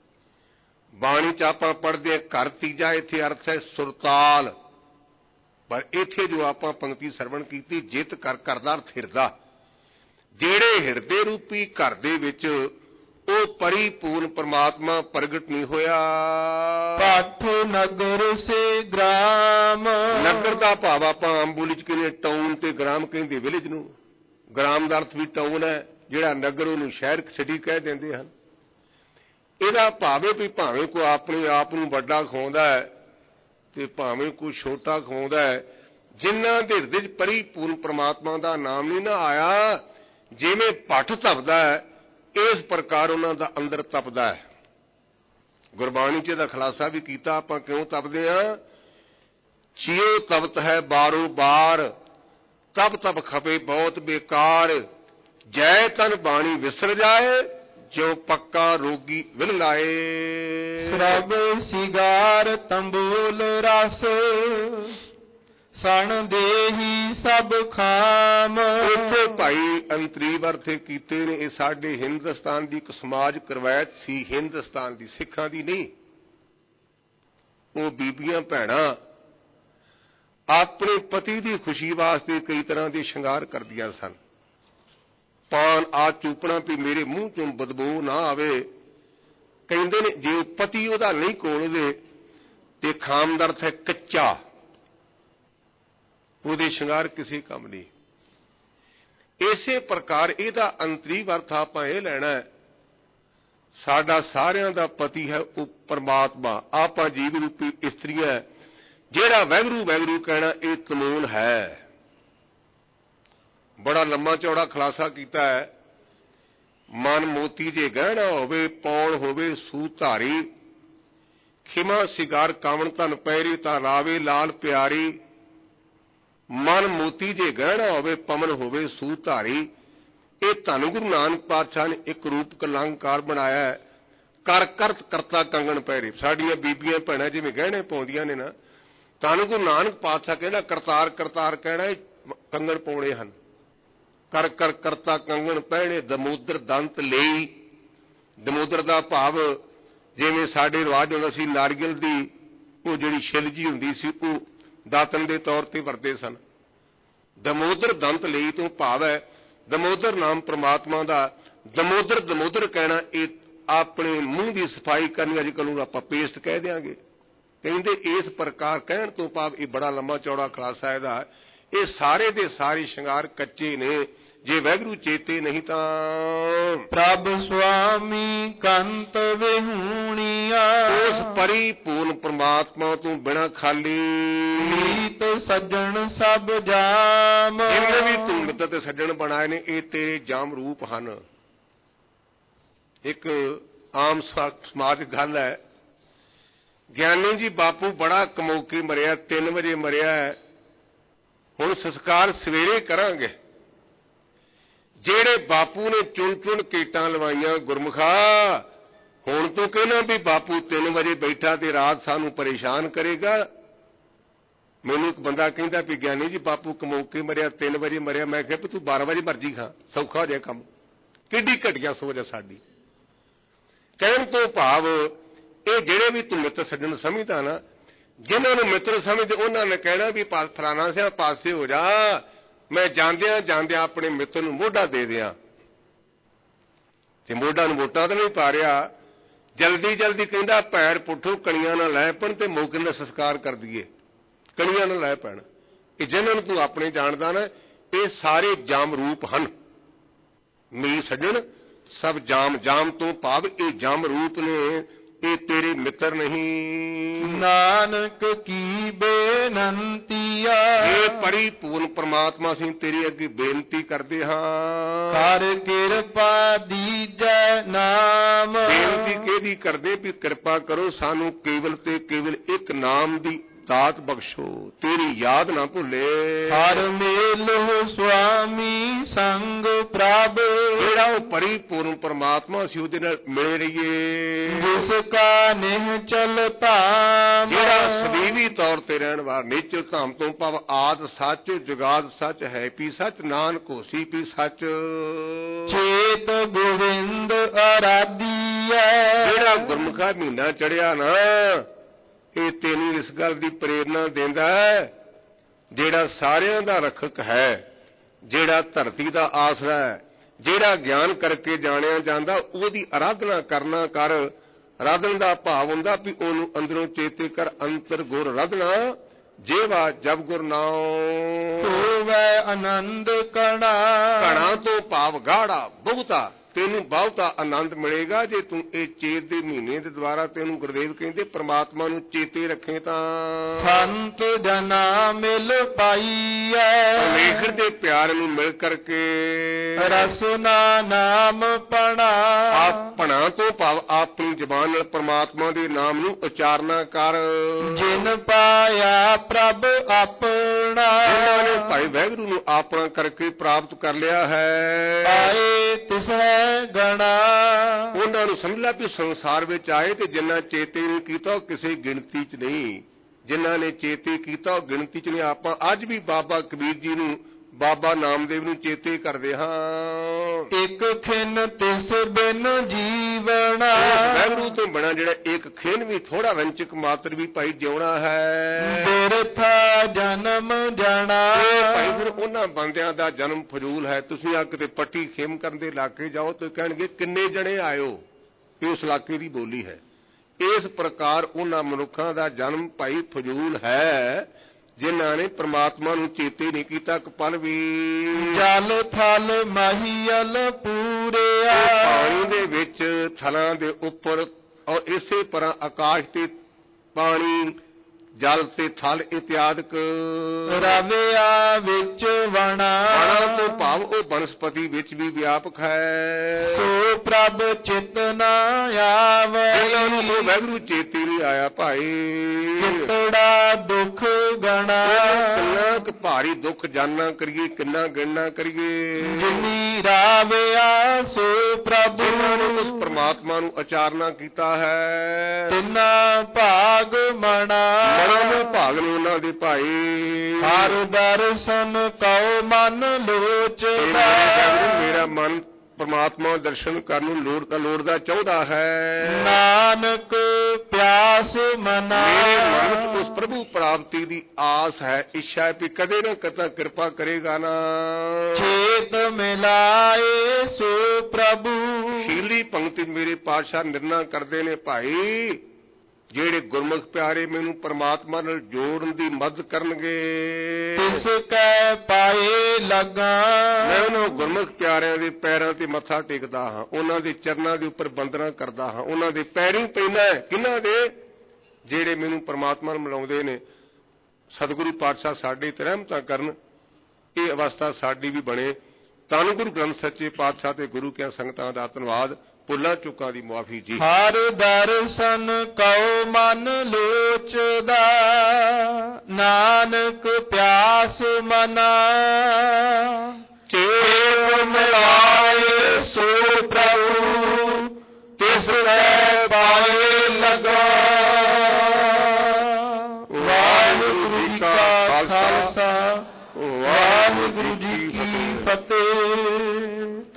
ਬਾਣੀ ਚ ਆਪਾਂ ਪੜ੍ਹਦੇ ਆ ਘਰ ਤੀਜਾ, ਇੱਥੇ ਅਰਥ ਹੈ ਸੁਰਤਾਲ। ਪਰ ਇੱਥੇ ਜੋ ਆਪਾਂ ਪੰਕਤੀ ਸਰਵਣ ਕੀਤੀ, ਜਿਤ ਘਰ ਦਾ ਅਰਥ ਹਿਰਦਾ। ਜਿਹੜੇ ਹਿਰਦੇ ਰੂਪੀ ਘਰ ਦੇ ਵਿੱਚ ਉਹ ਪਰਿਪੂਰਨ ਪਰਮਾਤਮਾ ਪ੍ਰਗਟ ਨਹੀਂ ਹੋਇਆ। ਪੱਠ ਨਗਰ ਸੇ ਗ੍ਰਾਮ। ਨਗਰ ਦਾ ਭਾਵ ਆਪਾਂ ਆਮ ਬੋਲੀ ਚ ਕਹਿੰਦੇ ਟਾਊਨ ਤੇ ਗ੍ਰਾਮ ਕਹਿੰਦੇ ਵਿਲੇਜ ਨੂੰ। ਗ੍ਰਾਮ ਦਾ ਅਰਥ ਵੀ ਟਾਊਨ ਹੈ, ਜਿਹੜਾ ਨਗਰ ਉਹਨੂੰ ਸ਼ਹਿਰ ਸਿਟੀ ਕਹਿ ਦਿੰਦੇ ਹਨ। ਇਹਦਾ ਭਾਵ ਹੈ ਵੀ ਭਾਵੇਂ ਕੋਈ ਆਪਣੇ ਆਪ ਨੂੰ ਵੱਡਾ ਖਵਾਉਂਦਾ ਹੈ ਤੇ ਭਾਵੇਂ ਕੋਈ ਛੋਟਾ ਖਵਾਉਂਦਾ ਹੈ, ਜਿਨ੍ਹਾਂ ਦੇ ਹਿਰਦੇ 'ਚ ਪਰਿਪੂਰਨ ਪਰਮਾਤਮਾ ਦਾ ਨਾਮ ਨਹੀਂ ਨਾ ਆਇਆ, ਜਿਵੇਂ ਭੱਠ ਤਪਦਾ ਹੈ ਇਸ ਪ੍ਰਕਾਰ ਉਹਨਾਂ ਦਾ ਅੰਦਰ ਤਪਦਾ ਹੈ। ਗੁਰਬਾਣੀ 'ਚ ਇਹਦਾ ਖੁਲਾਸਾ ਵੀ ਕੀਤਾ, ਆਪਾਂ ਕਿਉਂ ਤਪਦੇ ਹਾਂ। ਚਿਉ ਤਪਤ ਹੈ ਬਾਰੋ ਬਾਰ, ਤਪ ਤਪ ਖਪੇ ਬਹੁਤ ਬੇਕਾਰ। ਜੈ ਤਨ ਬਾਣੀ ਵਿਸਰ ਜਾਏ, ਜੋ ਪੱਕਾ ਰੋਗੀ ਵਿਲ ਲਾਏ। ਸਰਬ ਸਿਗਾਰ ਤੰਬੂਲ ਰਸ, ਸਣ ਦੇਹੀ ਸਭ ਖਾਮ। ਇੱਥੇ ਭਾਈ ਅੰਤਰੀਵ ਅਰਥੇ ਕੀਤੇ ਨੇ। ਇਹ ਸਾਡੇ ਹਿੰਦੁਸਤਾਨ ਦੀ ਇੱਕ ਸਮਾਜ ਕਰਵਾਇਤ ਸੀ, ਹਿੰਦੁਸਤਾਨ ਦੀ, ਸਿੱਖਾਂ ਦੀ ਨਹੀਂ। ਉਹ ਬੀਬੀਆਂ ਭੈਣਾਂ ਆਪਣੇ ਪਤੀ ਦੀ ਖੁਸ਼ੀ ਵਾਸਤੇ ਕਈ ਤਰ੍ਹਾਂ ਦੇ ਸ਼ਿੰਗਾਰ ਕਰਦੀਆਂ ਸਨ। ਪਾਨ ਆ ਚੂਪਣਾ ਵੀ ਮੇਰੇ ਮੂੰਹ ਤੋਂ ਬਦਬੂ ਨਾ ਆਵੇ। ਕਹਿੰਦੇ ਨੇ ਜੇ ਪਤੀ ਉਹਦਾ ਨਹੀਂ ਕੋਲ ਉਹਦੇ, ਤੇ ਖਾਮ ਦਾ ਅਰਥ ਹੈ ਕੱਚਾ, ਉਹਦੇ ਸ਼ਿੰਗਾਰ ਕਿਸੇ ਕੰਮ ਨਹੀਂ। ਇਸੇ ਪ੍ਰਕਾਰ ਇਹਦਾ ਅੰਤਰੀਵ ਅਰਥ ਆਪਾਂ ਇਹ ਲੈਣਾ ਹੈ, ਸਾਡਾ ਸਾਰਿਆਂ ਦਾ ਪਤੀ ਹੈ ਉਹ ਪਰਮਾਤਮਾ। ਆਪਾਂ ਜੀਵ ਰੂਪੀ ਇਸਤਰੀਆਂ, ਜਿਹੜਾ ਵਾਹਿਗੁਰੂ ਵਾਹਿਗੁਰੂ ਕਹਿਣਾ ਇਹ ਕਾਨੂੰਨ ਹੈ। ਬੜਾ ਲੰਮਾ ਚੌੜਾ ਖੁਲਾਸਾ ਕੀਤਾ ਹੈ। ਮਨ ਮੋਤੀ ਜੇ ਗਹਿਣਾ ਹੋਵੇ, ਪੌਣ ਹੋਵੇ ਸੂ ਧਾਰੀ। ਖਿਮਾ ਸਿਗਾਰ ਕਾਵਣ ਧਨ ਪੈਰੀ, ਤਾਂ ਲਾਵੇ ਲਾਲ ਪਿਆਰੀ। ਮਨ ਮੋਤੀ ਜੇ ਗਹਿਣਾ ਹੋਵੇ, ਪਵਨ ਹੋਵੇ ਸੂ ਧਾਰੀ। ਇਹ ਧੰਨ ਗੁਰੂ ਨਾਨਕ ਪਾਤਸ਼ਾਹ ਨੇ ਇੱਕ ਰੂਪ ਅਲੰਕਾਰ ਬਣਾਇਆ ਹੈ। ਕਰ ਕਰਤ ਕਰਤਾ ਕੰਗਣ ਪੈਰੀ। ਸਾਡੀਆਂ ਬੀਬੀਆਂ ਭੈਣਾਂ ਜਿਵੇਂ ਗਹਿਣੇ ਪਾਉਂਦੀਆਂ ਨੇ ਨਾ, ਧੰਨ ਗੁਰੂ ਨਾਨਕ ਪਾਤਸ਼ਾਹ ਕਹਿੰਦਾ ਕਰਤਾਰ ਕਰਤਾਰ ਕਹਿਣਾ ਕੰਗਣ ਪਾਉਣੇ ਹਨ। ਕਰ ਕਰ ਕਰਤਾ ਕੰਗਣ ਪਹਿਣੇ ਦਮੋਦਰ ਦੰਤ ਲਈ। ਦਮੋਦਰ ਦਾ ਭਾਵ ਜਿਵੇਂ ਸਾਡੇ ਰਿਵਾਜ ਹੁੰਦਾ ਸੀ, ਨਾਰੀਅਲ ਦੀ ਉਹ ਜਿਹੜੀ ਛਿੱਲ ਜੀ ਹੁੰਦੀ ਸੀ ਉਹ ਦਾਤਨ ਦੇ ਤੌਰ ਤੇ ਵਰਤੇ ਸਨ। ਦਮੋਦਰ ਦੰਤ ਲਈ ਤੋਂ ਭਾਵ ਹੈ ਦਮੋਦਰ ਨਾਮ ਪ੍ਰਮਾਤਮਾ ਦਾ। ਦਮੋਦਰ ਦਮੋਦਰ ਕਹਿਣਾ ਇਹ ਆਪਣੇ ਮੂੰਹ ਦੀ ਸਫਾਈ ਕਰਨੀ, ਅੱਜ ਕੱਲ੍ਹ ਨੂੰ ਆਪਾਂ ਪੇਸਟ ਕਹਿ ਦਿਆਂਗੇ। ਕਹਿੰਦੇ ਇਸ ਪ੍ਰਕਾਰ ਕਹਿਣ ਤੋਂ ਭਾਵ ਇਹ ਬੜਾ ਲੰਮਾ ਚੌੜਾ ਖੁਲਾਸਾ ਇਹਦਾ। ਇਹ ਸਾਰੇ ਦੇ ਸਾਰੇ ਸ਼ਿੰਗਾਰ ਕੱਚੇ ਨੇ, ਜੇ ਵਾਹਿਗੁਰੂ ਚੇਤੇ ਨਹੀਂ ਤਾਂ ਪ੍ਰਭ ਸੁਆਮੀ ਕੰਤ ਵਿਹੂਣੀਆ। ਉਸ ਪਰਿਪੂਰਨ ਪ੍ਰਮਾਤਮਾ ਤੋਂ ਬਿਨਾ ਖਾਲੀ ਮੀਤ ਸੱਜਣ ਸਭ ਜਾਮ। ਜਿੰਨੇ ਵੀ ਤੂੰ ਮਿੱਤਰ ਤੇ ਸੱਜਣ ਬਣਾਏ ਨੇ ਇਹ ਤੇਰੇ ਜਾਮ ਰੂਪ ਹਨ। ਇੱਕ ਆਮ ਸਮਾਜਿਕ ਗੱਲ ਹੈ, ਗਿਆਨੀ ਜੀ ਬਾਪੂ ਬੜਾ ਕਮੌਕੀ ਮਰਿਆ, 3 ਵਜੇ ਮਰਿਆ, ਹੁਣ ਸੰਸਕਾਰ ਸਵੇਰੇ ਕਰਾਂਗੇ। ਜਿਹੜੇ ਬਾਪੂ ਨੇ ਚੁਣ ਚੁਣ ਕੀਟਾਂ ਲਵਾਈਆਂ ਗੁਰਮੁਖਾ, ਹੁਣ ਤੂੰ ਕਹਿਣਾ ਵੀ ਬਾਪੂ 3 ਵਜੇ ਬੈਠਾ ਤੇ ਰਾਤ ਸਾਨੂੰ ਪਰੇਸ਼ਾਨ ਕਰੇਗਾ। ਮੈਨੂੰ ਇੱਕ ਬੰਦਾ ਕਹਿੰਦਾ ਵੀ ਗਿਆਨੀ ਜੀ ਬਾਪੂ ਕਮੌਕੀ ਮਰਿਆ, 3 ਵਜੇ ਮਰਿਆ। ਮੈਂ ਕਿਹਾ ਵੀ ਤੂੰ 12 ਵਜੇ ਮਰਜੀ ਖਾ, ਸੌਖਾ ਹੋ ਜਾਏ ਕੰਮ। ਕਿੱਡੀ ਘਟੀਆ ਸੋਚ ਹੈ ਸਾਡੀ। ਕਹਿਣ ਤੋਂ ਭਾਵ ਇਹ ਜਿਹੜੇ ਵੀ ਤੂੰ ਮਿੱਤਰ ਸੱਜਣ ਸਮਝਦਾ ਨਾ, ਜਿਨ੍ਹਾਂ ਨੂੰ ਮਿੱਤਰ ਸਮਝਦੇ ਉਹਨਾਂ ਨੇ ਕਹਿਣਾ ਵੀ ਫਲਾਣਾ ਸਿਆ ਪਾਸੇ ਹੋ ਜਾ, ਮੈਂ ਜਾਂਦਿਆਂ ਜਾਂਦਿਆਂ ਆਪਣੇ ਮਿੱਤਰ ਨੂੰ ਮੋਢਾ ਦੇ ਦਿਆਂ। ਤੇ ਮੋਢਾ ਨੂੰ ਵੋਟਾਂ ਤਾਂ ਨਹੀਂ ਪਾ ਰਿਹਾ, ਜਲਦੀ ਜਲਦੀ ਕਹਿੰਦਾ ਪੈਰ ਪੁੱਠੋ ਕਣੀਆਂ ਨਾਲ ਲੈ ਪੈਣ ਤੇ ਮੌਕੇ ਦਾ ਸੰਸਕਾਰ ਕਰ ਦਈਏ, ਕਣੀਆਂ ਨਾਲ ਲੈ ਪੈਣ। ਇਹ ਜਿਹਨਾਂ ਨੂੰ ਤੂੰ ਆਪਣੇ ਜਾਣਦਾ ਨਾ, ਇਹ ਸਾਰੇ ਜਾਮ ਰੂਪ ਹਨ। ਮੇਰੀ ਸੱਜਣ ਸਭ ਜਾਮ, ਜਾਮ ਤੋਂ ਭਾਵ ਇਹ ਜਾਮ ਰੂਪ ਨੇ, ਇਹ ਤੇਰੇ ਮਿੱਤਰ ਨਹੀਂ। ਨਾਨਕ ਕੀ ਬੇਨੰਤੀਆ। ਇਹ ਪਰਿਪੂਰਨ ਪ੍ਰਮਾਤਮਾ ਅਸੀਂ ਤੇਰੀ ਅੱਗੇ ਬੇਨਤੀ ਕਰਦੇ ਹਾਂ। ਕਰ ਕਿਰਪਾ ਦੀਜੈ ਨਾਮ। ਬੇਨਤੀ ਕਿਹਦੀ ਕਰਦੇ ਵੀ ਕਿਰਪਾ ਕਰੋ ਸਾਨੂੰ ਕੇਵਲ ਤੇ ਕੇਵਲ ਇੱਕ ਨਾਮ ਦੀ ਦਾਤ ਬਖਸ਼ੋ, ਤੇਰੀ ਯਾਦ ਨਾ ਭੁੱਲੇ। ਹਰ ਮੇਲੋ ਸੁਆਮੀ ਸੰਗ ਪ੍ਰਭ। ਜਿਹੜਾ ਉਹ ਪਰਿਪੂਰਨ ਪ੍ਰਮਾਤਮਾ ਅਸੀਂ ਉਹਦੇ ਨਾਲ ਮਿਲੇ ਰਹੀਏ। ਜਿਸ ਕਾ ਨਿਹ ਚਲ ਧਾਮ। ਜਿਹੜਾ ਸਦੀਵੀ ਤੌਰ ਤੇ ਰਹਿਣ ਵਾਲਾ ਨਿਚਲ ਧਾਮ ਤੋਂ ਭਾਵ ਆਦ ਸੱਚ ਜੁਗਾਦ ਸੱਚ ਹੈ ਪੀ ਸੱਚ ਨਾਨਕ ਹੋਸੀ ਪੀ ਸੱਚ। ਚੇਤ ਗੋਵਿੰਦ ਅਰਾਧੀਐ। ਜਿਹੜਾ ਗੁਰਮੁਖਾ ਮਹੀਨਾ ਚੜਿਆ ਨਾ, ਇਹ ਤੈਨੂੰ ਇਸ ਗੱਲ ਦੀ ਪ੍ਰੇਰਨਾ ਦਿੰਦਾ ਹੈ, ਜਿਹੜਾ ਸਾਰਿਆਂ ਦਾ ਰੱਖਕ ਹੈ, ਜਿਹੜਾ ਧਰਤੀ ਦਾ ਆਸਰਾ ਹੈ, ਜਿਹੜਾ ਗਿਆਨ ਕਰਕੇ ਜਾਣਿਆ ਜਾਂਦਾ, ਉਹਦੀ ਆਰਾਧਨਾ ਕਰਨਾ ਕਰ। ਆਰਾਧਨ ਦਾ ਭਾਵ ਹੁੰਦਾ ਵੀ ਉਹਨੂੰ ਅੰਦਰੋਂ ਚੇਤੇ ਕਰ। ਅੰਤਰ ਗੁਰ ਆਰਾਧਨਾ ਜੇਵਾ ਜਬ ਗੁਰ ਨਾਮ। ਹੋਵੇ ਆਨੰਦ ਕਣਾ। ਕਣਾ ਤੋਂ ਭਾਵ ਗਾੜਾ ਬਹੁਤਾ, ਤੈਨੂੰ ਬਹੁਤਾ ਆਨੰਦ ਮਿਲੇਗਾ ਜੇ ਤੂੰ ਇਹ ਚੇਤ ਦੇ ਮਹੀਨੇ ਦੇ ਦੁਆਰਾ, ਤੈਨੂੰ ਗੁਰਦੇਵ ਕਹਿੰਦੇ ਪ੍ਰਮਾਤਮਾ ਨੂੰ ਚੇਤੇ ਰੱਖੇ ਤਾਂ। ਸੰਤ ਜਨਾ ਮਿਲ ਪਾਈਐ। ਪਰਮੇਸ਼ਰ ਦੇ ਪਿਆਰ ਨੂੰ ਮਿਲ ਕਰਕੇ ਰਸਨਾ ਨਾਮ ਪਣਾ। ਆਪਣਾ ਤੋਂ ਭਾਵ ਆਪਣੀ ਜ਼ਬਾਨ ਨਾਲ ਪ੍ਰਮਾਤਮਾ ਦੇ ਨਾਮ ਨੂੰ ਉਚਾਰਨਾ ਕਰ। ਜਿਨ ਪਾਇਆ ਪ੍ਰਭ ਆਪਣਾ। ਉਹਨਾਂ ਨੇ ਭਾਈ ਵਾਹਿਗੁਰੂ ਨੂੰ ਆਪਣਾ ਕਰਕੇ ਪ੍ਰਾਪਤ ਕਰ ਲਿਆ ਹੈ। ਆਏ ਤਿਸੈ ਗਣਾ। ਉਹਨਾਂ ਨੂੰ ਸਮਝ ਲਿਆ ਵੀ ਸੰਸਾਰ ਵਿੱਚ ਆਏ ਤੇ ਜਿੰਨਾ ਚੇਤੇ ਨਹੀਂ ਕੀਤਾ ਉਹ ਕਿਸੇ ਗਿਣਤੀ 'ਚ ਨਹੀਂ। ਜਿਨ੍ਹਾਂ ਨੇ ਚੇਤੇ ਕੀਤਾ ਉਹ ਗਿਣਤੀ 'ਚ ਨਹੀਂ। ਆਪਾਂ ਅੱਜ ਵੀ ਬਾਬਾ ਕਬੀਰ ਜੀ ਨੂੰ, ਬਾਬਾ ਨਾਮਦੇਵ ਨੂੰ ਚੇਤੇ ਕਰਦੇ ਹਾਂ। ਇੱਕ ਖਿਨ ਤਿਸ ਬਿਨ ਜੀਵਣਾ। ਵਾਹਿਗੁਰੂ ਤੋਂ ਬਿਨਾਂ ਜਿਹੜਾ ਇੱਕ ਖਿਨ ਵੀ ਥੋੜਾ ਰੰਚਕ ਮਾਤਰ ਵੀ ਭਾਈ ਜਿਉਣਾ ਹੈ। ਬਿਰਥਾ ਜਨਮ ਜਣਾ। ਭਾਈ ਫਿਰ ਉਹਨਾਂ ਬੰਦਿਆਂ ਦਾ ਜਨਮ ਫਜ਼ੂਲ ਹੈ। ਤੁਸੀਂ ਆ ਕਿਤੇ ਪੱਟੀ ਖੇਮ ਕਰਨ ਦੇ ਇਲਾਕੇ ਜਾਓ ਤੇ ਕਹਿਣਗੇ ਕਿੰਨੇ ਜਣੇ ਆਇਓ, ਇਹ ਉਸ ਇਲਾਕੇ ਦੀ ਬੋਲੀ ਹੈ। ਇਸ ਪ੍ਰਕਾਰ ਉਹਨਾਂ ਮਨੁੱਖਾਂ ਦਾ ਜਨਮ ਭਾਈ ਫਜ਼ੂਲ ਹੈ ਜਿਨ੍ਹਾਂ ਨੇ ਪ੍ਰਮਾਤਮਾ ਨੂੰ ਚੇਤੇ ਨਹੀਂ ਕੀਤਾ ਇੱਕ ਪਲ ਵੀ। ਜਲ ਥਲ ਮਹੀਲ ਪੂਰਿਆ। ਪਾਣੀ ਦੇ ਵਿੱਚ, ਥਲਾਂ ਦੇ ਉੱਪਰ, ਔਰ ਇਸੇ ਤਰ੍ਹਾਂ ਆਕਾਸ਼ ਤੇ ਪਾਣੀ, ਜਲ ਤੇ ਥਲ ਇਤਿਆਦਿਕ। ਰਵਿਆ ਵਿੱਚ ਵਣਾ। ਵਣਾ ਤੋਂ ਭਾਵ ਉਹ ਬਨਸਪਤੀ ਵਿੱਚ ਵੀ ਵਿਆਪਕ ਹੈ। ਸੋ ਪ੍ਰਭ ਚਿਤ ਨਾ ਆਵੇ। ਇਹਨਾਂ ਨੂੰ ਉਹ ਵਾਹਿਗੁਰੂ ਚੇਤੇ ਨਹੀਂ ਆਇਆ ਭਾਈ। ਕਿਤੜਾ ਦੁੱਖ ਗਣਾ। ਕਿੰਨਾ ਕੁ ਭਾਰੀ ਦੁੱਖ ਜਾਨਾ ਕਰੀਏ, ਕਿੰਨਾ ਗਿਣਨਾ ਕਰੀਏ। ਜਿਨੀ ਰਾਵਿਆ ਸੋ ਪ੍ਰਭ। ਇਹਨਾਂ ਨੇ ਉਸ ਪ੍ਰਮਾਤਮਾ ਨੂੰ ਉਚਾਰਨਾ ਕੀਤਾ ਹੈ। ਤਿੰਨਾ ਭਾਗ ਮਣਾ ਮਨੋਂ ਭਾਗ ਨੇ ਉਹਨਾਂ ਦੇ ਭਾਈ। ਹਰ ਦਰਸ਼ਨ ਕਉ ਮਨ ਲੋਚਦਾ ਮੇਰਾ ਮਨ ਪਰਮਾਤਮਾ ਦਰਸ਼ਨ ਕਰਨ ਨੂੰ ਲੋੜਦਾ ਚਾਹੁੰਦਾ ਹੈ। ਨਾਨਕ ਪਿਆਸ ਮਨਾ ਮੇਰੇ ਮਨ ਵਿੱਚ ਉਸ ਪ੍ਰਭੂ ਪ੍ਰਾਪਤੀ ਦੀ ਆਸ ਹੈ, ਇੱਛਾ ਹੈ ਕਿ ਕਦੇ ਨਾ ਕਦੇ ਕਿਰਪਾ ਕਰੇਗਾ ਨਾ। ਚੇਤ ਮਿਲਾਏ ਸੋ ਪ੍ਰਭੂ ਸ਼ੀਲੀ ਪੰਕਤੀ ਮੇਰੇ ਪਾਤਸ਼ਾਹ ਨਿਰਣਾ ਕਰਦੇ ਨੇ ਭਾਈ, ਜਿਹੜੇ ਗੁਰਮੁਖ ਪਿਆਰੇ ਮੈਨੂੰ ਪਰਮਾਤਮਾ ਨਾਲ ਜੋੜਨ ਦੀ ਮਦਦ ਕਰਨਗੇ। ਤਿਸ ਕੈ ਪਾਏ ਲਗਾ ਮੈਂ ਉਹਨਾਂ ਗੁਰਮੁਖ ਪਿਆਰਿਆਂ ਦੇ ਪੈਰਾਂ ਤੇ ਮੱਥਾ ਟੇਕਦਾ ਹਾਂ, ਉਹਨਾਂ ਦੇ ਚਰਨਾਂ ਦੇ ਉੱਪਰ ਬੰਦਨਾ ਕਰਦਾ ਹਾਂ, ਉਹਨਾਂ ਦੇ ਪੈਰੀਂ ਪੈਂਦਾ। ਕਿਹਨਾਂ ਦੇ? ਜਿਹੜੇ ਮੈਨੂੰ ਪਰਮਾਤਮਾ ਨੂੰ ਮਿਲਾਉਂਦੇ ਨੇ। ਸਤਿਗੁਰੂ ਪਾਤਸ਼ਾਹ ਸਾਡੇ ਤੇ ਰਹਿਮਤਾਂ ਕਰਨ, ਇਹ ਅਵਸਥਾ ਸਾਡੀ ਵੀ ਬਣੇ। ਧੰਨ ਗੁਰੂ ਗ੍ਰੰਥ ਸੱਚੇ ਪਾਤਸ਼ਾਹ ਤੇ ਗੁਰੂ ਕਿਆਂ ਸੰਗਤਾਂ ਦਾ ਧੰਨਵਾਦ। ਭੁੱਲਾਂ ਚੁੱਕਾਂ ਦੀ ਮੁਆਫੀ ਜੀ। ਹਰ ਦਰਸ਼ਨ ਕਉ ਮਨ ਲੋਚਦਾ ਨਾਨਕ ਪਿਆਸ ਮਨਾ ਚੇਤ ਮਿਲਾਏ ਸੋ ਪ੍ਰਭੂ ਤਿਸ ਕੈ ਪਾਏ ਲਗਾ। ਵਾਹਿਗੁਰੂ ਜੀ ਕਾ ਖਾਲਸਾ ਵਾਹਿਗੁਰੂ ਜੀ ਕੀ ਫਤਿਹ।